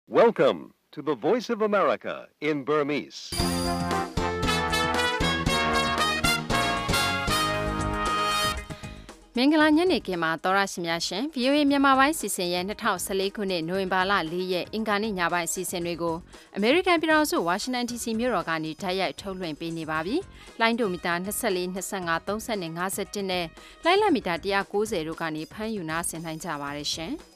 Welcome to the Voice of America in Burmese. ။မင်္ဂလာညနေခင်းမှာသောရရှိများရှင် VOA မြန်မာပိုင်းစီစဉ်ရဲ့2014ခုနှစ်နိုဝင်ဘာလ4ရက်အင်္ဂါနေ့ညပိုင်းစီစဉ်တွေကို American ပြည်ထောင်စု Washington DC မြို့တော်ကနေဓာတ်ရိုက်ထုတ်လွှင့်ပေးနေပါပြီ။လိုင်းဒိုမီတာ24 25 30နဲ့51နဲ့လိုင်းလမီတာ190တို့ကနေဖမ်းယူနာဆင်နိုင်ကြပါရရှင်။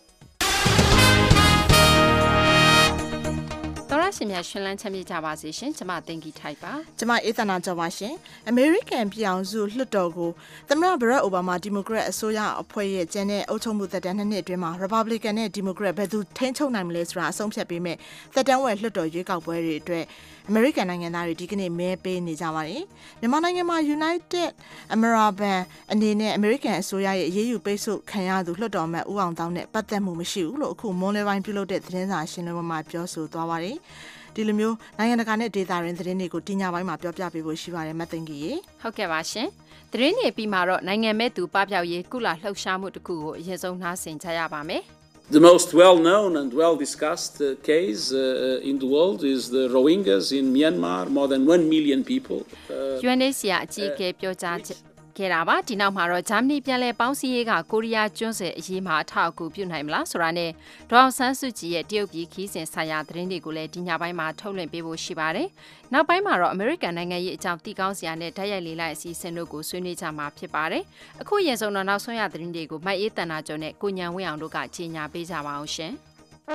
တော်ရရှိမြရှင်လန်းချမ်းမြေ့ကြပါစေရှင်ကျမသိင်္ဂီထိုက်ပါကျမအေးသနာကျော်ပါရှင်အမေရိကန်ပြည်အောင်စုလွှတ်တော်ကိုသမ္မတဘရက်အိုဘားမားဒီမိုကရက်အစိုးရအဖွဲ့ရဲ့ကျန်းတဲ့အုပ်ချုပ်မှုသက်တမ်း2နှစ်အတွင်းမှာ Republican နဲ့ Democrat ဘယ်သူထိန်းချုပ်နိုင်မလဲဆိုတာအဆုံးဖြတ်ပေးမဲ့သက်တမ်းဝက်လွှတ်တော်ရွေးကောက်ပွဲတွေအတွက်အမေရိကန်နိုင်ငံသားတွေဒီကနေ့မဲပေးနေကြပါတယ်မြန်မာနိုင်ငံမှာ United American အနေနဲ့အမေရိကန်အစိုးရရဲ့အရေးယူပိတ်ဆို့ခံရသူလွှတ်တော်မှဦးအောင်တောင်းနဲ့ပတ်သက်မှုမရှိဘူးလို့အခုမွန်လယ်ပိုင်းပြုလုပ်တဲ့သတင်းစာရှင်းလင်းပွဲမှာပြောဆိုသွားပါတယ်ဒီလိုမျိုးနိုင်ငံတကာနဲ့ဒေသရင်းသတင်းတွေကိုဒီညပိုင်းမှာပြောပြပေးဖို့ရှိပါတယ်မသိင်္ဂီရေဟုတ်ကဲ့ပါရှင်သတင်းတွေပြီးမှာတော့နိုင်ငံမဲ့သူပပျောက်ရေးကုလလှုပ်ရှားမှုတစ်ခုကိုအရင်ဆုံးနှားဆင်ကြရပါမယ် The most well-known and well-discussed case in the world is the Rohingyas in Myanmar, more than 1 million people. UNHCR အကြီးအကဲပြောကြားခဲ့တာပါဒီနောက်မှာတော့ဂျာမနီပြန်လည်ပေါင်းစည်းရေးကကိုရီးယားကျွန်းဆွယ်အရေးမှာအထောက်အကူပြုနိုင်မလားဆိုတာနဲ့ဒေါအောင်ဆန်းစုကြည်ရဲ့တရုတ်ပြည်ခီးစဉ်ဆိုင်ရာသတင်းတွေကိုလည်းဒီညပိုင်းမှာထုတ်လွှင့်ပေးဖို့ရှိပါတယ်။နောက်ပိုင်းမှာတော့အမေရိကန်နိုင်ငံရေးအကြောင်းတည်ကောင်းစရာနဲ့ဓာတ်ရိုက်လေးလိုက်အစီအစဉ်တို့ကိုဆွေးနွေးကြမှာဖြစ်ပါတယ်။အခုရင်ဆုံးတော့နောက်ဆုံးရသတင်းတွေကိုမိုက်အေးတန်နာကျော်နဲ့ကိုညံဝင်းအောင်တို့ကကြီးညာပေးကြပါအောင်ရှင်။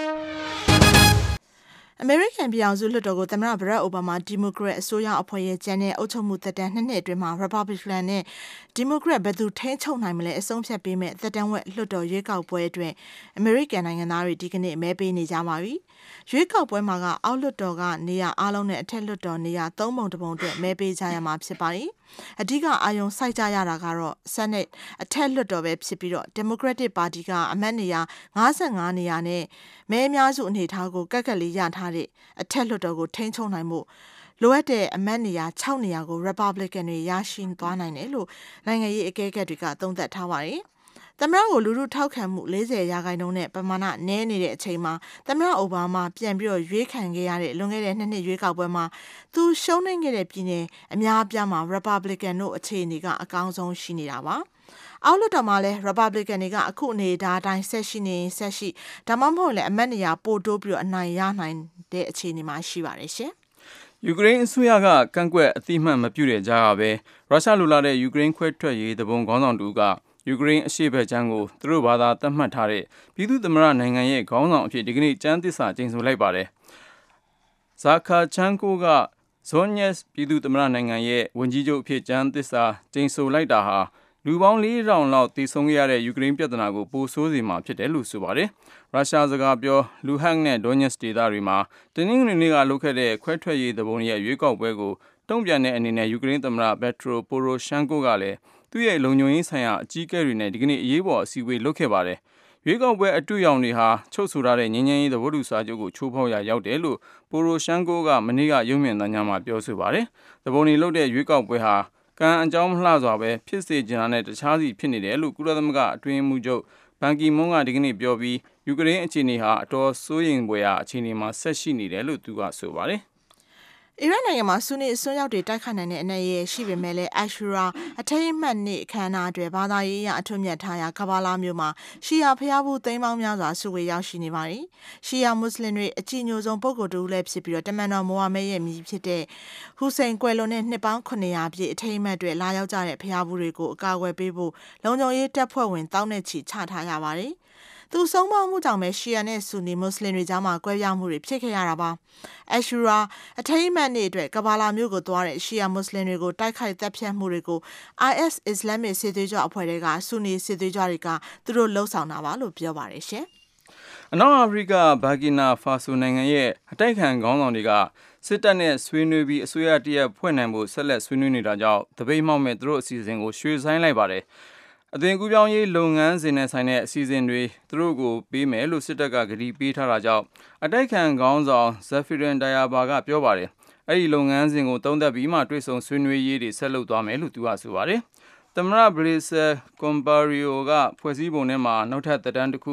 အမေရိကန်ပြည်အောင်စုလွှတ်တော်ကိုသမ္မတဘရက်အိုဘားမားဒီမိုကရက်အစိုးရအဖွဲ့ရဲ့ကျန်းတဲ့အုပ်ချုပ်မှုသက်တမ်း2နှစ်အတွင်းမှာ Republican နဲ့ Democrat ဘယ်သူထိန်းချုပ်နိုင်မလဲအဆုံးဖြတ်ပေးမဲ့သက်တမ်းဝက်လွှတ်တော်ရွေးကောက်ပွဲအတွက်အမေရိကန်နိုင်ငံသားတွေဒီကနေ့မဲပေးနေကြပါပြီ။ရွေးကောက်ပွဲမှာကအောက်လွှတ်တော်ကနေရာအားလုံးနဲ့အထက်လွှတ်တော်နေရာ3ပုံ1ပုံအတွက်မဲပေးကြရမှာဖြစ်ပါတယ်။အဓိကအာရုံစိုက်ကြရတာကတော့ Senate အထက်လွှတ်တော်ပဲဖြစ်ပြီးတော့ Democratic Party ကအမတ်နေရာ55နေရာနဲ့မဲအများစုအနေအထားကိုကက်ကက်လေးရထားတဲ့အထက်လွှတ်တော်ကိုထိန်းချုပ်နိုင်မှုလိုအပ်တဲ့အမတ်နေရာ6နေရာကို Republican တွေရရှိသွားနိုင်တယ်လို့နိုင်ငံရေးအကဲခတ်တွေကသုံးသပ်ထားပါတယ်။သမ္မတကိုလူထုထောက်ခံမှု40%နဲ့ပမာဏနည်းနေတဲ့အချိန်မှာသမ္မတအိုဘားမားပြန်ပြီးတော့ရွေးခံခဲ့ရတဲ့လွန်ခဲ့တဲ့2နှစ်ရွေးကောက်ပွဲမှာသူရှုံးနိမ့်ခဲ့တဲ့ပြည်နယ်အများအပြားမှာ Republican တို့အခြေအနေကအကောင်းဆုံးရှိနေတာပါ။အောက်လွှတ်တော်မှာလည်း Republican တွေကအခုအနေအထားအတိုင်းဆက်ရှိနေဆက်ရှိဒါမှမဟုတ်လည်းအမတ်နေရာပိုတိုးပြီးတော့အနိုင်ရနိုင်တဲ့အခြေအနေမှာရှိပါတယ်ရှင်။ယူကရိန်းအစိုးရကကန့်ကွက်အသိမှတ်မပြုတဲ့ကြားကပဲရုရှားလိုလာတဲ့ယူကရိန်းခွဲထွက်ရေးတပုံခေါင်းဆောင်တူကယူကရိန်းအရှေ့ဘက်ခြမ်းကိုသူတို့ဘာသာသတ်မှတ်ထားတဲ့ပြည်သူ့သမ္မတနိုင်ငံရဲ့ခေါင်းဆောင်အဖြစ်ဒီကနေ့ကျမ်းသစ္စာကျိန်ဆိုလိုက်ပါတယ်။ဇာခာချန်ကိုကဇွန်ညက်ပြည်သူ့သမ္မတနိုင်ငံရဲ့ဝန်ကြီးချုပ်အဖြစ်ကျမ်းသစ္စာကျိန်ဆိုလိုက်တာဟာလူပေါင်း4,000လောက်တည်ဆုံခဲ့ရတဲ့ယူကရိန်းပြည်ထနာကိုပိုဆိုးစေမှာဖြစ်တယ်လို့ဆိုပါတယ်။ရုရှားစကားပြောလူဟက်နဲ့ဒိုညက်စ်ဒေသတွေမှာတင်းနင်းနေကလုပ်ခဲ့တဲ့ခွဲထွက်ရေးသဘုံရဲ့ရွေးကောက်ပွဲကိုတုံ့ပြန်တဲ့အနေနဲ့ယူကရိန်းသမ္မတပက်ထရိုပိုရိုရှန်ကိုကလည်းသူ့ရဲ့လုံခြုံရေးဆိုင်ရာအကြီးအကဲတွေနဲ့ဒီကနေ့အရေးပေါ်အစည်းအဝေးလုပ်ခဲ့ပါတယ်။ရွေးကောက်ပွဲအတွေ့အကြုံတွေဟာချုပ်ဆိုထားတဲ့ငြိမ်းချမ်းရေးသဘောတူစာချုပ်ကိုချိုးဖောက်ရာရောက်တယ်လို့ပိုရိုရှန်ကိုကမနေ့ကရုံးမြင်သံကြားမှာပြောဆိုပါတယ်။သဘုံတွေလုပ်တဲ့ရွေးကောက်ပွဲဟာကံအကြောင်းမလှစွာပဲဖြစ်စေချင်တာနဲ့တခြားစီဖြစ်နေတယ်လို့ကုလသမဂ္ဂအတွင်းမှုချုပ်ဘန်ကီမွန်းကဒီကနေ့ပြောပြီးယူကရိန်းအခြေအနေဟာအတော်စိုးရိမ်ဖွယ်ရာအခြေအနေမှာဆက်ရှိနေတယ်လို့သူကဆိုပါတယ်အီရတ်နိုင်ငံမှာဆူနီအစွန်းရောက်တွေတိုက်ခိုက်နိုင်တဲ့အနေအရရှိပေမဲ့လည်းအရှူရာအထိမ်းအမှတ်နေ့အခမ်းအနားတွေဘာသာရေးအရအထွတ်မြတ်ထားရာကဘာလာမြို့မှာရှီယာဖျားဘူးသိန်းပေါင်းများစွာစုဝေးရောက်ရှိနေပါတယ်။ရှီယာမွတ်စလင်တွေအကြည်ညိုဆုံးပုဂ္ဂိုလ်တူလည်းဖြစ်ပြီးတော့တမန်တော်မိုဟာမက်ရဲ့မြည်ဖြစ်တဲ့ဟူစိန်ကွယ်လွန်တဲ့နှစ်ပေါင်း900ပြည့်အထိမ်းအမှတ်တွေလာရောက်ကြတဲ့ဖျားဘူးတွေကိုအကာအကွယ်ပေးဖို့လုံခြုံရေးတပ်ဖွဲ့ဝင်တောင်းနဲ့ချီချထားရပါတယ်။သူဆုံးမမှုကြောင့်ပဲရှီယာနဲ့ဆူနီမွတ်စလင်တွေကြားမှာကွဲပြားမှုတွေဖြစ်ခဲ့ရတာပါ။အရှူရာအထိမ်းအမှတ်နေ့အတွက်ကဘာလာမြို့ကိုသွားတဲ့ရှီယာမွတ်စလင်တွေကိုတိုက်ခိုက်တပ်ဖြတ်မှုတွေကို IS Islamic စစ်သွေးကြွအဖွဲ့တွေကဆူနီစစ်သွေးကြွတွေကသူတို့လှုပ်ဆောင်တာပါလို့ပြောပါတယ်ရှင်။အနောက်အာဖရိကဘာကီနာဖာဆိုနိုင်ငံရဲ့အတိုက်ခံခေါင်းဆောင်တွေကစစ်တပ်နဲ့ဆွေးနွေးပြီးအစိုးရတရက်ဖွဲ့နိုင်ဖို့ဆက်လက်ဆွေးနွေးနေတာကြောင့်တပိတ်မှောက်မဲ့သူတို့အစီအစဉ်ကိုရွှေ့ဆိုင်းလိုက်ပါတယ်။အသွင်ကူးပြောင်းရေးလုပ်ငန်းစဉ်နဲ့ဆိုင်တဲ့အစီအစဉ်တွေသူတို့ကိုပေးမယ်လို့စစ်တပ်ကကတိပေးထားတာကြောင့်အတိုက်ခံခေါင်းဆောင်ဇက်ဖီရင်ဒိုင်ယာဘာကပြောပါတယ်။အဲ့ဒီလုပ်ငန်းစဉ်ကိုသုံးသပ်ပြီးမှတွေ့ဆုံဆွေးနွေးရေးတွေဆက်လုပ်သွားမယ်လို့သူကဆိုပါတယ်။ သမ္မတဘရီဆယ်ကွန်ပါရီယိုကဖွဲ့စည်းပုံထဲမှာနောက်ထပ်သက်တမ်းတစ်ခု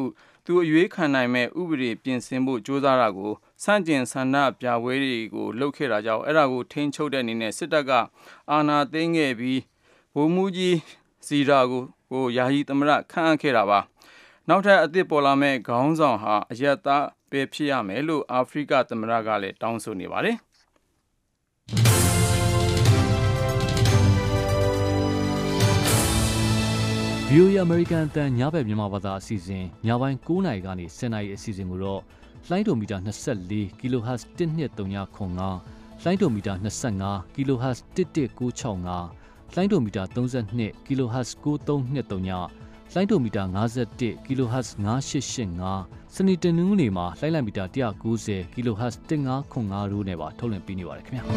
သူအရွေးခံနိုင်မဲ့ဥပဒေပြင်ဆင်ဖို့ကြိုးစားတာကိုစန့်ကျင်ဆန္ဒပြပွဲတွေကိုလှုပ်ခဲ့တာကြောင့်အဲ့ဒါကိုထိန်းချုပ်တဲ့အနေနဲ့စစ်တပ်ကအာဏာသိမ်းခဲ့ပြီးဗိုလ်မှူးကြီးစီရာကိုယာယီသမ္မတခန့်အပ်ခဲ့တာပါနောက်ထပ်အသစ်ပေါ်လာမဲ့ခေါင်းဆောင်ဟာအယက်သားပဲဖြစ်ရမယ်လို့အာဖရိကသမ္မတကလည်းတောင်းဆိုနေပါတယ် VOA American အတန်ညဘက်မြန်မာဘာသာအစီအစဉ်ညပိုင်း9:00နာရီကနေ10:00နာရီအစီအစဉ်ကိုတော့လိုင်းဒိုမီတာ24 kHz 1239လိုင်းဒိုမီတာ25 kHz 11965လိုင်းဒိုမီတာ32 kHz 9323လိုင်းဒိုမီတာ51 kHz 9885စနေတနင်္ဂနွေမှာလိုင်းလံမီတာ190 kHz 1505တို့နဲ့ပါထုတ်လွှင့်ပေးနေပါတယ်ခင်ဗျာ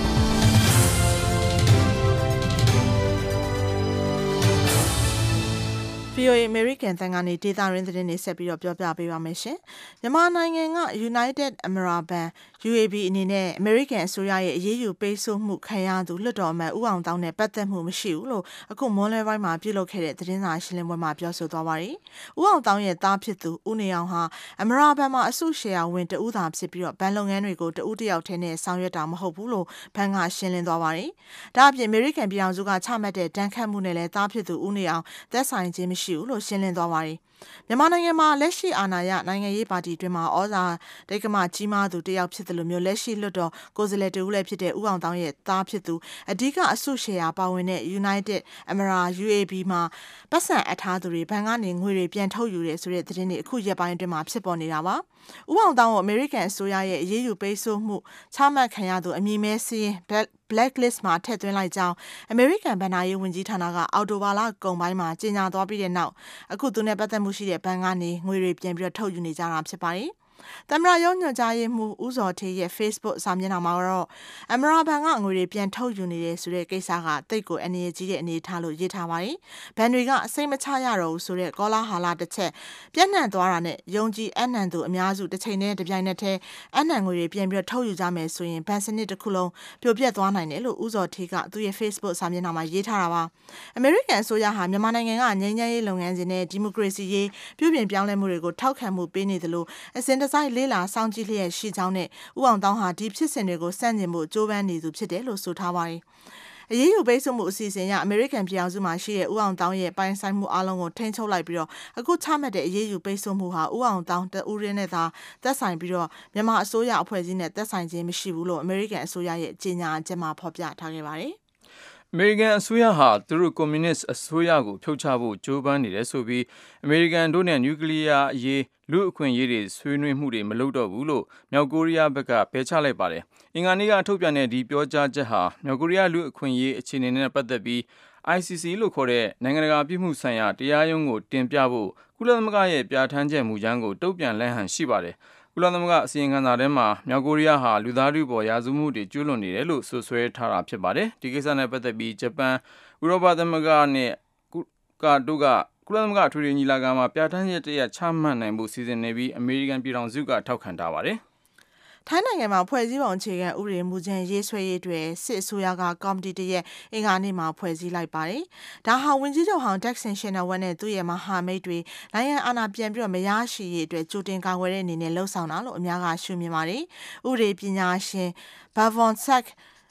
VOA American တန်ကနေဒေတာရင်းသတင်းတွေဆက်ပြီးတော့ပြောပြပေးပါမယ်ရှင်။မြန်မာနိုင်ငံက United American UAB အနေနဲ့ American အစိုးရရဲ့အရေးယူပေးဆိုမှုခံရသူလွှတ်တော်အမတ်ဦးအောင်တောင်းနဲ့ပတ်သက်မှုမရှိဘူးလို့အခုမွန်လဲပိုင်းမှာပြုလုပ်ခဲ့တဲ့သတင်းစာရှင်းလင်းပွဲမှာပြောဆိုသွားပါတယ်။ဦးအောင်တောင်းရဲ့သားဖြစ်သူဦးနေအောင်ဟာအမေရိကန်မှာအစုရှယ်ယာဝင်တဦးသာဖြစ်ပြီးတော့ဘဏ်လုပ်ငန်းတွေကိုတဦးတယောက်ထဲနဲ့ဆောင်ရွက်တာမဟုတ်ဘူးလို့ဘဏ်ကရှင်းလင်းသွားပါတယ်။ဒါအပြင် American ပြည်အောင်စုကချမှတ်တဲ့တန်းခတ်မှုနဲ့လည်းသားဖြစ်သူဦးနေအောင်သက်ဆိုင်ခြင်းမရှိဘူးလို့ရှင်းလင်းသွားပါတယ်။မြန်မာနိုင်ငံမှာလက်ရှိအာဏာရနိုင်ငံရေးပါတီတွင်မှာဩဇာတိတ်ကမကြီးမားသူတယောက်ဖြစ်တယ်လို့မျိုးလက်ရှိလွှတ်တော်ကိုယ်စားလှယ်တူလည်းဖြစ်တဲ့ဦးအောင်တောင်းရဲ့သားဖြစ်သူအဓိကအစုရှယ်ယာပါဝင်တဲ့ United American UAB မှာပတ်စံအထားသူတွေဘဏ်ကနေငွေတွေပြန်ထုတ်ယူတယ်ဆိုတဲ့သတင်းတွေအခုရက်ပိုင်းအတွင်းမှာဖြစ်ပေါ်နေတာပါ။ဦးအောင်တောင်းကို American အစိုးရရဲ့အရေးယူပိတ်ဆို့မှုချမှတ်ခံရသူအမည်မဲစီးရင်blacklist မှာထည့်သွင်းလိုက်ကြောင်း American ဘဏ္ဍာရေးဝန်ကြီးဌာနကအော်တိုဘာလကုန်ပိုင်းမှာကြေညာသွားပြီးတဲ့နောက်အခုသူနဲ့ပတ်သက်မှုရှိတဲ့ဘဏ်ကနေငွေတွေပြန်ပြီးထုတ်ယူနေကြတာဖြစ်ပါတယ်။သမ္မတရုံးညွှန်ကြားရေးမှူးဦးဇော်ဌေးရဲ့ Facebook စာမျက်နှာမှာတော့အမေရိကန်ကငွေတွေပြန်ထုတ်ယူနေတဲ့ဆိုတဲ့ကိစ္စကတိတ်ကိုအနေကြီးတဲ့အနေထားလို့ရေးထားပါတယ်။ဘဏ်တွေကအစိမ့်မချရတော့ဘူးဆိုတဲ့ကောလာဟာလာတစ်ချက်ပြန့်နှံ့သွားတာနဲ့ယုံကြည်အနံ့သူအများစုတစ်ချိန်နဲ့တစ်ပြိုင်နက်တည်းအနံ့ငွေတွေပြန်ပြီးထုတ်ယူကြမယ်ဆိုရင်ဘဏ်စနစ်တစ်ခုလုံးပြိုပြက်သွားနိုင်တယ်လို့ဦးဇော်ဌေးကသူ့ရဲ့ Facebook စာမျက်နှာမှာရေးထားတာပါ။ အမေရိကန်အစိုးရဟာမြန်မာနိုင်ငံကငြိမ်းချမ်းရေးလုပ်ငန်းစဉ်နဲ့ဒီမိုကရေစီရေးပြုပြင်ပြောင်းလဲမှုတွေကိုထောက်ခံမှုပေးနေသလိုအစဉ်တစိုက်လေးလာစောင့်ကြည့်လျက်ရှိကြောင်းနဲ့ဦးအောင်တောင်းဟာဒီဖြစ်စဉ်တွေကိုစန့်ကျင်ဖို့ကြိုးပမ်းနေသူဖြစ်တယ်လို့ဆိုထားပါတယ်။အရေးယူပိတ်ဆို့မှုအစီအစဉ်အရအမေရိကန်ပြည်အောင်စုမှာရှိတဲ့ဦးအောင်တောင်းရဲ့ပိုင်ဆိုင်မှုအလုံးကိုထိန်းချုပ်လိုက်ပြီးတော့အခုချမှတ်တဲ့အရေးယူပိတ်ဆို့မှုဟာဦးအောင်တောင်းတဦးရင်းနဲ့သာသက်ဆိုင်ပြီးတော့မြန်မာအစိုးရအဖွဲ့အစည်းနဲ့သက်ဆိုင်ခြင်းမရှိဘူးလို့အမေရိကန်အစိုးရရဲ့ကြေညာချက်မှာဖော်ပြထားခဲ့ပါတယ်။အမေရိကန်အစိုးရဟာသူတို့ကွန်မြူနစ်အစိုးရကိုဖြုတ်ချဖို့ကြိုးပမ်းနေတယ်ဆိုပြီးအမေရိကန်တို့နဲ့နျူကလ িয়ার အရေးလူအခွင့်အရေးတွေဆွေးနွေးမှုတွေမလုပ်တော့ဘူးလို့မြောက်ကိုရီးယားဘက်ကပယ်ချလိုက်ပါတယ်။အင်္ဂါနေ့ကထုတ်ပြန်တဲ့ဒီပြောကြားချက်ဟာမြောက်ကိုရီးယားလူအခွင့်အရေးအခြေအနေနဲ့ပတ်သက်ပြီး ICC လို့ခေါ်တဲ့နိုင်ငံတကာပြည်မှုဆိုင်ရာတရားရုံးကိုတင်ပြဖို့ကုလသမဂ္ဂရဲ့ပြဋ္ဌာန်းချက်မူကြမ်းကိုတုံ့ပြန်လန့်ဟန်ရှိပါတယ်။ကုလသမဂ္ဂအစီရင်ခံစာထဲမှာမြောက်ကိုရီးယားဟာလူသားထုပေါ်ရာဇဝမှုတွေကျူးလွန်နေတယ်လို့ဆွဆွဲထားတာဖြစ်ပါတယ်။ဒီကိစ္စနဲ့ပတ်သက်ပြီးဂျပန်ဥရောပသမဂ္ဂနဲ့တို့ကကုလသမဂ္ဂထွေထွေညီလာခံမှာပြဋ္ဌာန်းချက်တရချမှတ်နိုင်ဖို့စီစဉ်နေပြီးအမေရိကန်ပြည်ထောင်စုကထောက်ခံထားပါတယ်။ထိုင်းနိုင်ငံမှာဖွဲ့စည်းပုံအခြေခံဥပဒေမူကြမ်းရေးဆွဲရေးအတွက်စစ်အစိုးရကကော်မတီတရက်အင်္ဂါနေ့မှာဖွဲ့စည်းလိုက်ပါတယ်။ဒါဟာဝန်ကြီးချုပ်ဟောင်း Thaksin Shinawatra နဲ့သူ့ရဲ့မဟာမိတ်တွေနိုင်ငံအာဏာပြန်ပြီးတော့မရရှိရေးအတွက်ကြိုတင်ကာကွယ်တဲ့အနေနဲ့လှုံ့ဆော်တာလို့အများကရှုမြင်ပါတယ်။ဥပဒေပညာရှင် Bhavonsak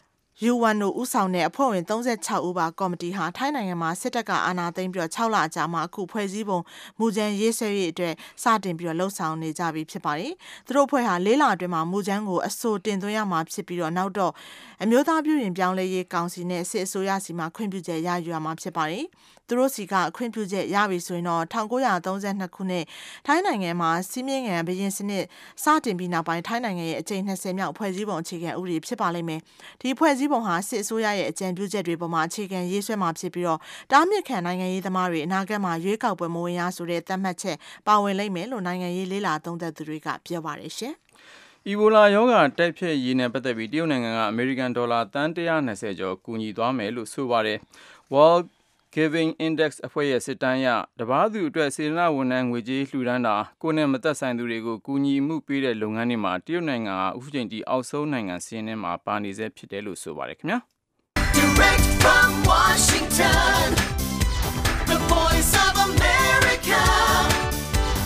U1 တို့ဦးဆောင်တဲ့အဖွဲ့ဝင်36ဦးပါကော်မတီဟာထိုင်းနိုင်ငံမှာစစ်တပ်ကအာဏာသိမ်းပြီးတော့6လအကြာမှာအခုဖွဲ့စည်းပုံမူကြမ်းရေးဆွဲရေးအတွက်စတင်ပြီးတော့လှုံ့ဆော်နေကြပြီဖြစ်ပါတယ်။သူတို့အဖွဲ့ဟာ4လအတွင်းမှာမူကြမ်းကိုအဆိုတင်သွင်းရမှာဖြစ်ပြီးတော့နောက်တော့အမျိုးသားပြုပြင်ပြောင်းလဲရေးကောင်စီနဲ့စစ်အစိုးရစီမှခွင့်ပြုချက်ရယူရမှာဖြစ်ပါတယ်။သူတို့စီကခွင့်ပြုချက်ရပြီဆိုရင်တော့1932ခုနှစ်ထိုင်းနိုင်ငံမှာစီးမြင့်ငံဘရင်စနစ်စတင်ပြီးနောက်ပိုင်းထိုင်းနိုင်ငံရဲ့အကြိမ်20မြောက်ဖွဲ့စည်းပုံအခြေခံဥပဒေဖြစ်ပါလိမ့်မယ်။ဒီဖွဲ့စည်းပုံဟာစစ်အစိုးရရဲ့အကြံပြုချက်တွေပေါ်မှာအခြေခံရေးဆွဲမှာဖြစ်ပြီးတော့တားမြစ်ခံနိုင်ငံရေးသမားတွေအနာဂတ်မှာရွေးကောက်ပွဲမဝင်ရဆိုတဲ့သတ်မှတ်ချက်ပါဝင်လိမ့်မယ်လို့နိုင်ငံရေးလေးလာသုံးသပ်သူတွေကပြောပါတယ်ရှင်။အီဘိုလာရောဂါတိုက်ဖျက်ရေးနဲ့ပတ်သက်ပြီးတရုတ်နိုင်ငံကအမေရိကန်ဒေါ်လာတန်120ကျော်ကူညီသွားမယ်လို့ဆိုပါတယ်။ World Giving Index အဖွဲ့ရဲ့စစ်တမ်းအရတပါးသူအတွက်စေတနာဝန်ထမ်းငွေကြေးလှူဒန်းတာကိုယ်နဲ့မသက်ဆိုင်သူတွေကိုကူညီမှုပေးတဲ့လုပ်ငန်းတွေမှာတရုတ်နိုင်ငံဟာအခုချိန်ထိအောက်ဆုံးနိုင်ငံစီးရင်ထဲမှာပါနေဆဲဖြစ်တယ်လို့ဆိုပါတယ်ခင်ဗျာ Direct from Washington The Voice of America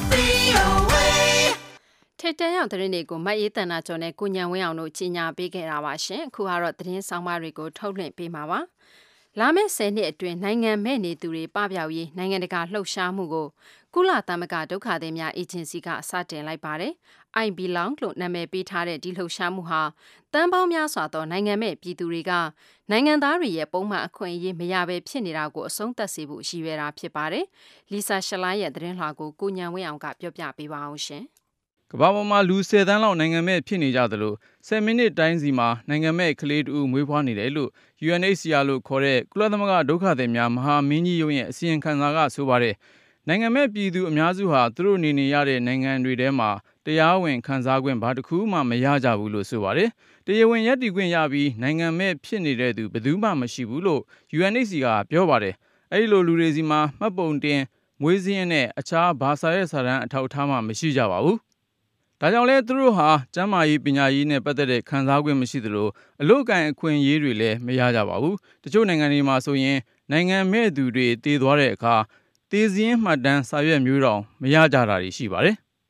VOA ထက်တန်ရောက်သတင်းတွေကိုမအေးတန်နာကျော်နဲ့ကိုညံဝင်းအောင်တို့ကြီးညာပေးခဲ့တာပါရှင်အခုကတော့သတင်းဆောင်မတွေကိုထုတ်လွှင့်ပေးမှာပါလာမယ့်10နှစ်အတွင်းနိုင်ငံမဲ့နေသူတွေပပျောက်ရေးနိုင်ငံတကာလှုပ်ရှားမှုကိုကုလသမဂ္ဂဒုက္ခသည်များအေဂျင်စီကစတင်လိုက်ပါတယ် I belong လို့နာမည်ပေးထားတဲ့ဒီလှုပ်ရှားမှုဟာတန်ပေါင်းများစွာသောနိုင်ငံမဲ့ပြည်သူတွေကနိုင်ငံသားတွေရဲ့ပုံမှန်အခွင့်အရေးမရဘဲဖြစ်နေတာကိုအဆုံးသတ်စေဖို့ရည်ရွယ်တာဖြစ်ပါတယ်လီဆာရှလိုင်းရဲ့သတင်းလွှာကိုကိုညံဝင်းအောင်ကပြောပြပေးပါအောင်ရှင်ကမ္ဘာပေါ်မှာလူ10 သန်းလောက်နိုင်ငံမဲ့ဖြစ်နေကြသလို10 မိနစ်တိုင်းစီမှာနိုင်ငံမဲ့ကလေးတူမွေးဖွားနေတယ်လို့ UNHCR လို့ခေါ်တဲ့ကုလသမဂ္ဂဒုက္ခသည်များမဟာမင်းကြီးရုံးရဲ့အစီရင်ခံစာကဆိုပါတယ်နိုင်ငံမဲ့ပြည်သူအများစုဟာသူတို့နေရတဲ့နိုင်ငံတွေထဲမှာတရားဝင်ခံစား권ဘာတစ်ခုမှမရကြဘူးလို့ဆိုပါတယ်တရားဝင်ရည်တည်ခွင့်ရပြီးနိုင်ငံမဲ့ဖြစ်နေတဲ့သူဘယ်သူမှမရှိဘူးလို့ UNHCR ကပြောပါတယ်အဲဒီလိုလူတွေစီမှာမှတ်ပုံတင်မွေးစင်းနဲ့အခြားဘာသာရေးစာတမ်းအထောက်အထားမှမရှိကြပါဘူးဒါကြောင့်လဲသူတို့ဟာကျန်းမာရေးပညာရေးနဲ့ပတ်သက်တဲ့ခံစား권မရှိသလိုအလို့ကန်အခွင့်အရေးတွေလည်းမရကြပါဘူးတချို့နိုင်ငံတွေမှာဆိုရင်နိုင်ငံမဲ့သူတွေတည်သွားတဲ့အခါတည်စင်းမှတ်တမ်းစာရွက်မျိုးတောင်မရကြတာရှိပါတယ်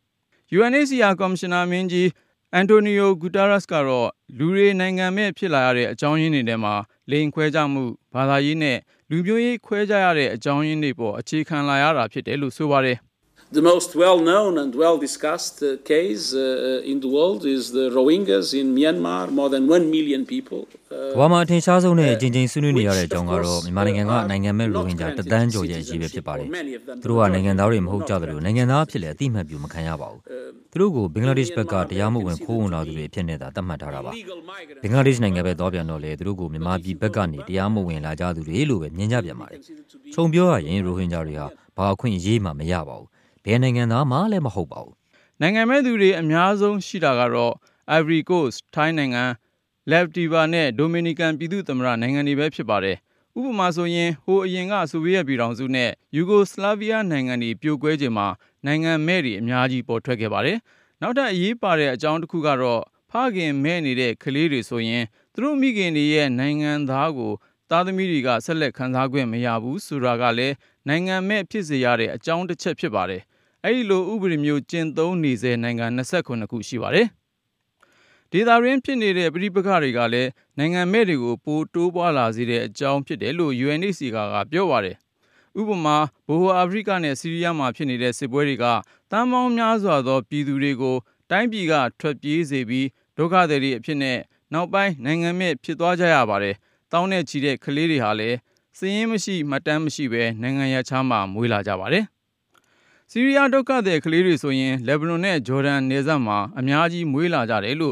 UNHCR ကော်မရှင်နာမင်းကြီးအန်တိုနီယိုဂူတာရက်စ်ကတော့လူတွေနိုင်ငံမဲ့ဖြစ်လာရတဲ့အကြောင်းရင်းတွေထဲမှာလိင်ခွဲခြားမှုဘာသာရေးနဲ့လူမျိုးရေးခွဲခြားရတဲ့အကြောင်းရင်းတွေပေါ်အခြေခံလာရတာဖြစ်တယ်လို့ဆိုပါတယ် The most well-known and well-discussed case in the world is the Rohingyas in Myanmar, more than 1 million people. ကမ္ဘာမှာအထင်ရှားဆုံးနဲ့အကြိမ်ကြိမ်ဆွေးနွေးနေရတဲ့အကြောင်းကတော့မြန်မာနိုင်ငံကနိုင်ငံမဲ့ရိုဟင်ဂျာ1 သန်းကျော်ရဲ့အရေးပဲဖြစ်ပါတယ်။သူတို့ကနိုင်ငံသားတွေမဟုတ်ကြသလိုနိုင်ငံသားဖြစ်လည်းအတိအမှတ်ပြုမခံရပါဘူး။သူတို့ကိုဘင်္ဂလားဒေ့ရှ်ဘက်ကတရားမဝင်ခိုးဝင်လာသူတွေအဖြစ်နဲ့သာသတ်မှတ်ထားတာပါ။ဘင်္ဂလားဒေ့ရှ်နိုင်ငံပဲသွားပြန်တော့လေသူတို့ကိုမြန်မာပြည်ဘက်ကနေတရားမဝင်လာကြသူတွေလို့ပဲမြင်ကြပြန်ပါတယ်။ခြုံပြောရရင်ရိုဟင်ဂျာတွေဟာဘာအခွင့်အရေးမှမရပါဘူး။ဘယ်နိုင်ငံသားမှလည်းမဟုတ်ပါဘူးနိုင်ငံမဲ့သူတွေအများဆုံးရှိတာကတော့ Ivory Coast ထိုင်းနိုင်ငံ Latvia နဲ့ Dominican ပြည်သူ့သမ္မတနိုင်ငံတွေပဲဖြစ်ပါတယ်ဥပမာဆိုရင်ဟိုအရင်ကဆိုဗီယက်ပြည်ထောင်စုနဲ့ Yugoslavia နိုင်ငံတွေပြိုကွဲချိန်မှာနိုင်ငံမဲ့တွေအများကြီးပေါ်ထွက်ခဲ့ပါတယ်နောက်ထပ်အရေးပါတဲ့အကြောင်းတစ်ခုကတော့ဖခင်မဲ့နေတဲ့ကလေးတွေဆိုရင်သူတို့မိခင်တွေရဲ့နိုင်ငံသားကိုသားသမီးတွေကဆက်လက်ခံစား권မရဘူးဆိုတာကလည်းနိုင်ငံမဲ့ဖြစ်စေရတဲ့အကြောင်းတစ်ချက်ဖြစ်ပါတယ်အဲဒီလိုဥပဒေမျိုးကျင့်သုံးနေစေနိုင်ငံ29ခုရှိပါတယ်ဒေသရင်းဖြစ်နေတဲ့ပြည်ပခါတွေကလည်းနိုင်ငံမဲ့တွေကိုပိုတိုးပွားလာစေတဲ့အကြောင်းဖြစ်တယ်လို့ UNHCR ကပြောပါတယ်ဥပမာဘိုဟိုအာဖရိကနဲ့ဆီးရီးယားမှာဖြစ်နေတဲ့စစ်ပွဲတွေကတန်ပေါင်းများစွာသောပြည်သူတွေကိုတိုင်းပြည်ကထွက်ပြေးစေပြီးဒုက္ခသည်တွေအဖြစ်နဲ့နောက်ပိုင်းနိုင်ငံမဲ့ဖြစ်သွားကြရပါတယ်တောင်းနဲ့ချီတဲ့ကလေးတွေဟာလည်းစည်ရင်းမရှိမှတ်တမ်းမရှိပဲနိုင်ငံရခြားမှာမွေးလာကြပါတယ်ဆီးရီးယားဒုက္ခသည်ကလေးတွေဆိုရင်လက်ဘနွန်နဲ့ဂျော်ဒန်နယ်စပ်မှာအများကြီးမွေးလာကြတယ်လို့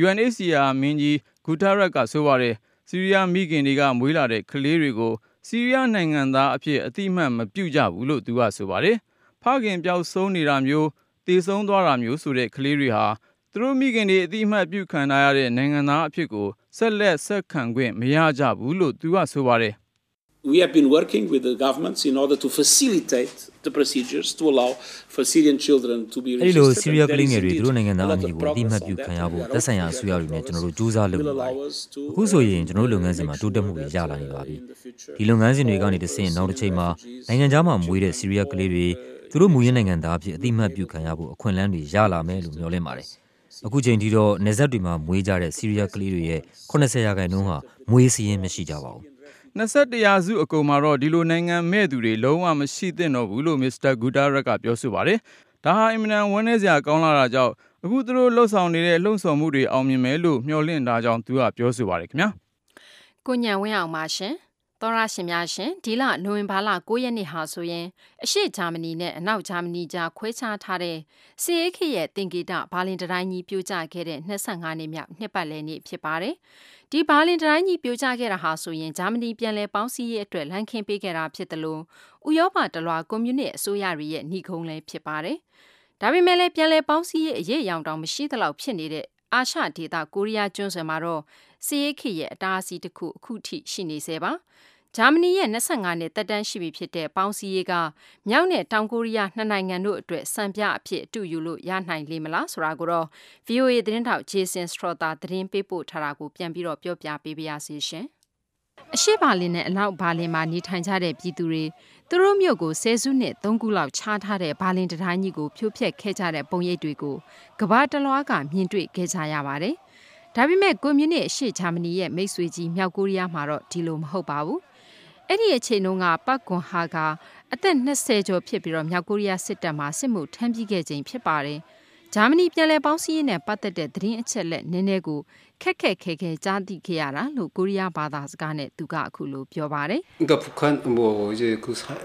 UNHCR မင်းကြီးဂူတာရက်ကဆိုပါတယ်ဆီးရီးယားမိခင်တွေကမွေးလာတဲ့ကလေးတွေကိုဆီးရီးယားနိုင်ငံသားအဖြစ်အတိအမှတ်မပြုကြဘူးလို့သူကဆိုပါတယ်ဖခင်ပျောက်ဆုံးနေတာမျိုးတည်ဆုံးသွားတာမျိုးဆိုတဲ့ကလေးတွေဟာသူတို့မိခင်တွေအတိအမှတ်ပြုခံရတဲ့နိုင်ငံသားအဖြစ်ကိုဆက်လက်ဆက်ခံ권မရကြဘူးလို့သူကဆိုပါတယ် We have been working with the governments in order to facilitate the procedures to allow for Syrian children to be registered. အဲဒီလိုဆီးရီးယားကလေးငယ်တွေသူတို့နိုင်ငံသားအမည်ကိုအတိအမှတ်ပြုခံရဖို့သက်ဆိုင်ရာအစိုးရတွေနဲ့ကျွန်တော်တို့ကြိုးစားလုပ်နေပါတယ်။အခုဆိုရင်ကျွန်တော်တို့လုပ်ငန်းစဉ်မှာတိုးတက်မှုတွေရလာနေပါပြီ။ဒီလုပ်ငန်းစဉ်တွေကနေတစ်ဆင့်နောက်တစ်ချိန်မှာနိုင်ငံခြားမှာမွေးတဲ့ဆီးရီးယားကလေးတွေသူတို့မူရင်းနိုင်ငံသားအဖြစ်အတိအမှတ်ပြုခံရဖို့အခွင့်အလမ်းတွေရလာမယ်လို့မျှော်လင့်ပါတယ်။အခုချိန်ထိတော့နယ်စပ်တွေမှာမွေးကြတဲ့ဆီးရီးယားကလေးတွေရဲ့80%ဟာမွေးစည်းရင်းမရှိကြပါဘူး 21ရာစုအကုန်မှာတော့ဒီလိုနိုင်ငံမဲ့သူတွေလုံးဝမရှိသင့်တော့ဘူးလို့မစ္စတာဂူတာရက်ကပြောဆိုပါတယ်။ဒါဟာအင်မတန်ဝမ်းနည်းစရာကောင်းလာတာကြောင့်အခုသူတို့လှုပ်ဆောင်နေတဲ့လှုံ့ဆော်မှုတွေအောင်မြင်မယ်လို့မျှော်လင့်တာကြောင့်သူကပြောဆိုပါတယ်ခင်ဗျာ။ကိုညံဝင်းအောင်ပါရှင်။သောရရှင်များရှင်ဒီလနိုဝင်ဘာလ9ရက်နေ့ဟာဆိုရင်အရှေ့ဂျာမနီနဲ့အနောက်ဂျာမနီကြားခွဲခြားထားတဲ့စီအေးခေရဲ့တင်ဂီတဘာလင်တိုင်းကြီးပြိုကျခဲ့တဲ့25နှစ်မြောက်နှစ်ပတ်လည်နေ့ဖြစ်ပါတယ်။ဒီဘာလင်တိုင်းကြီးပြိုကျခဲ့တာဟာဆိုရင်ဂျာမနီပြန်လည်ပေါင်းစည်းရေးအတွက်လမ်းခင်းပေးခဲ့တာဖြစ်တယ်လို့ဥရောပတလွှာကွန်မြူနစ်အစိုးရတွေရဲ့နှိကုံးလည်းဖြစ်ပါတယ်။ဒါပေမဲ့လည်းပြန်လည်ပေါင်းစည်းရေးအရေးအယောင်တောင်မရှိသလောက်ဖြစ်နေတဲ့အာရှဒေသကိုရီးယားကျွန်းဆွယ်မှာတော့စီအေးခေရဲ့အတားအဆီးတစ်ခုအခုထိရှိနေသေးပါဂျာမနီရဲ့25နှစ်သက်တမ်းရှိပြီဖြစ်တဲ့ပေါင်းစည်းရေးကမြောက်နဲ့တောင်ကိုရီးယားနှစ်နိုင်ငံတို့အတွက်စံပြအဖြစ်အတူယူလို့ရနိုင်လေမလားဆိုတာကိုတော့ VOA သတင်းထောက် Jason Strother သတင်းပေးပို့ထားတာကိုပြန်ပြီးတော့ပြောပြပေးပါရစေရှင်။အရှိဘာလင်နဲ့အနောက်ဘာလင်မှာနေထိုင်ကြတဲ့ပြည်သူတွေသူတို့မြို့ကိုဆယ်စုနှစ်3ခုလောက်ခြားထားတဲ့ဘာလင်တံတိုင်းကြီးကိုဖြိုဖျက်ခဲ့ကြတဲ့ပုံရိပ်တွေကိုကမ္ဘာတလွှားကမြင်တွေ့ခဲ့ကြရပါတယ်။ဒါပေမဲ့ကွန်မြူနစ်အရှေ့ဂျာမနီရဲ့မိတ်ဆွေကြီးမြောက်ကိုရီးယားမှာတော့ဒီလိုမဟုတ်ပါဘူး။အဲ့ဒီအချိန်တုန်းကပတ်ကွန်ဟာကအသက်20ကျော်ဖြစ်ပြီးတော့မြောက်ကိုရီးယားစစ်တပ်မှာစစ်မှုထမ်းပြီးခဲ့ခြင်းဖြစ်ပါတယ်။ဂျာမနီပြည်လဲပေါင်းစည်းရေးနဲ့ပတ်သက်တဲ့သတင်းအချက်လက်နည်းနည်းကိုခက်ခဲကြားသိခဲ့ရတာလို့ကိုရီးယားဘာသာစကားနဲ့သူကအခုလိုပြောပါတယ်။ 그러니까 북한 뭐 이제 그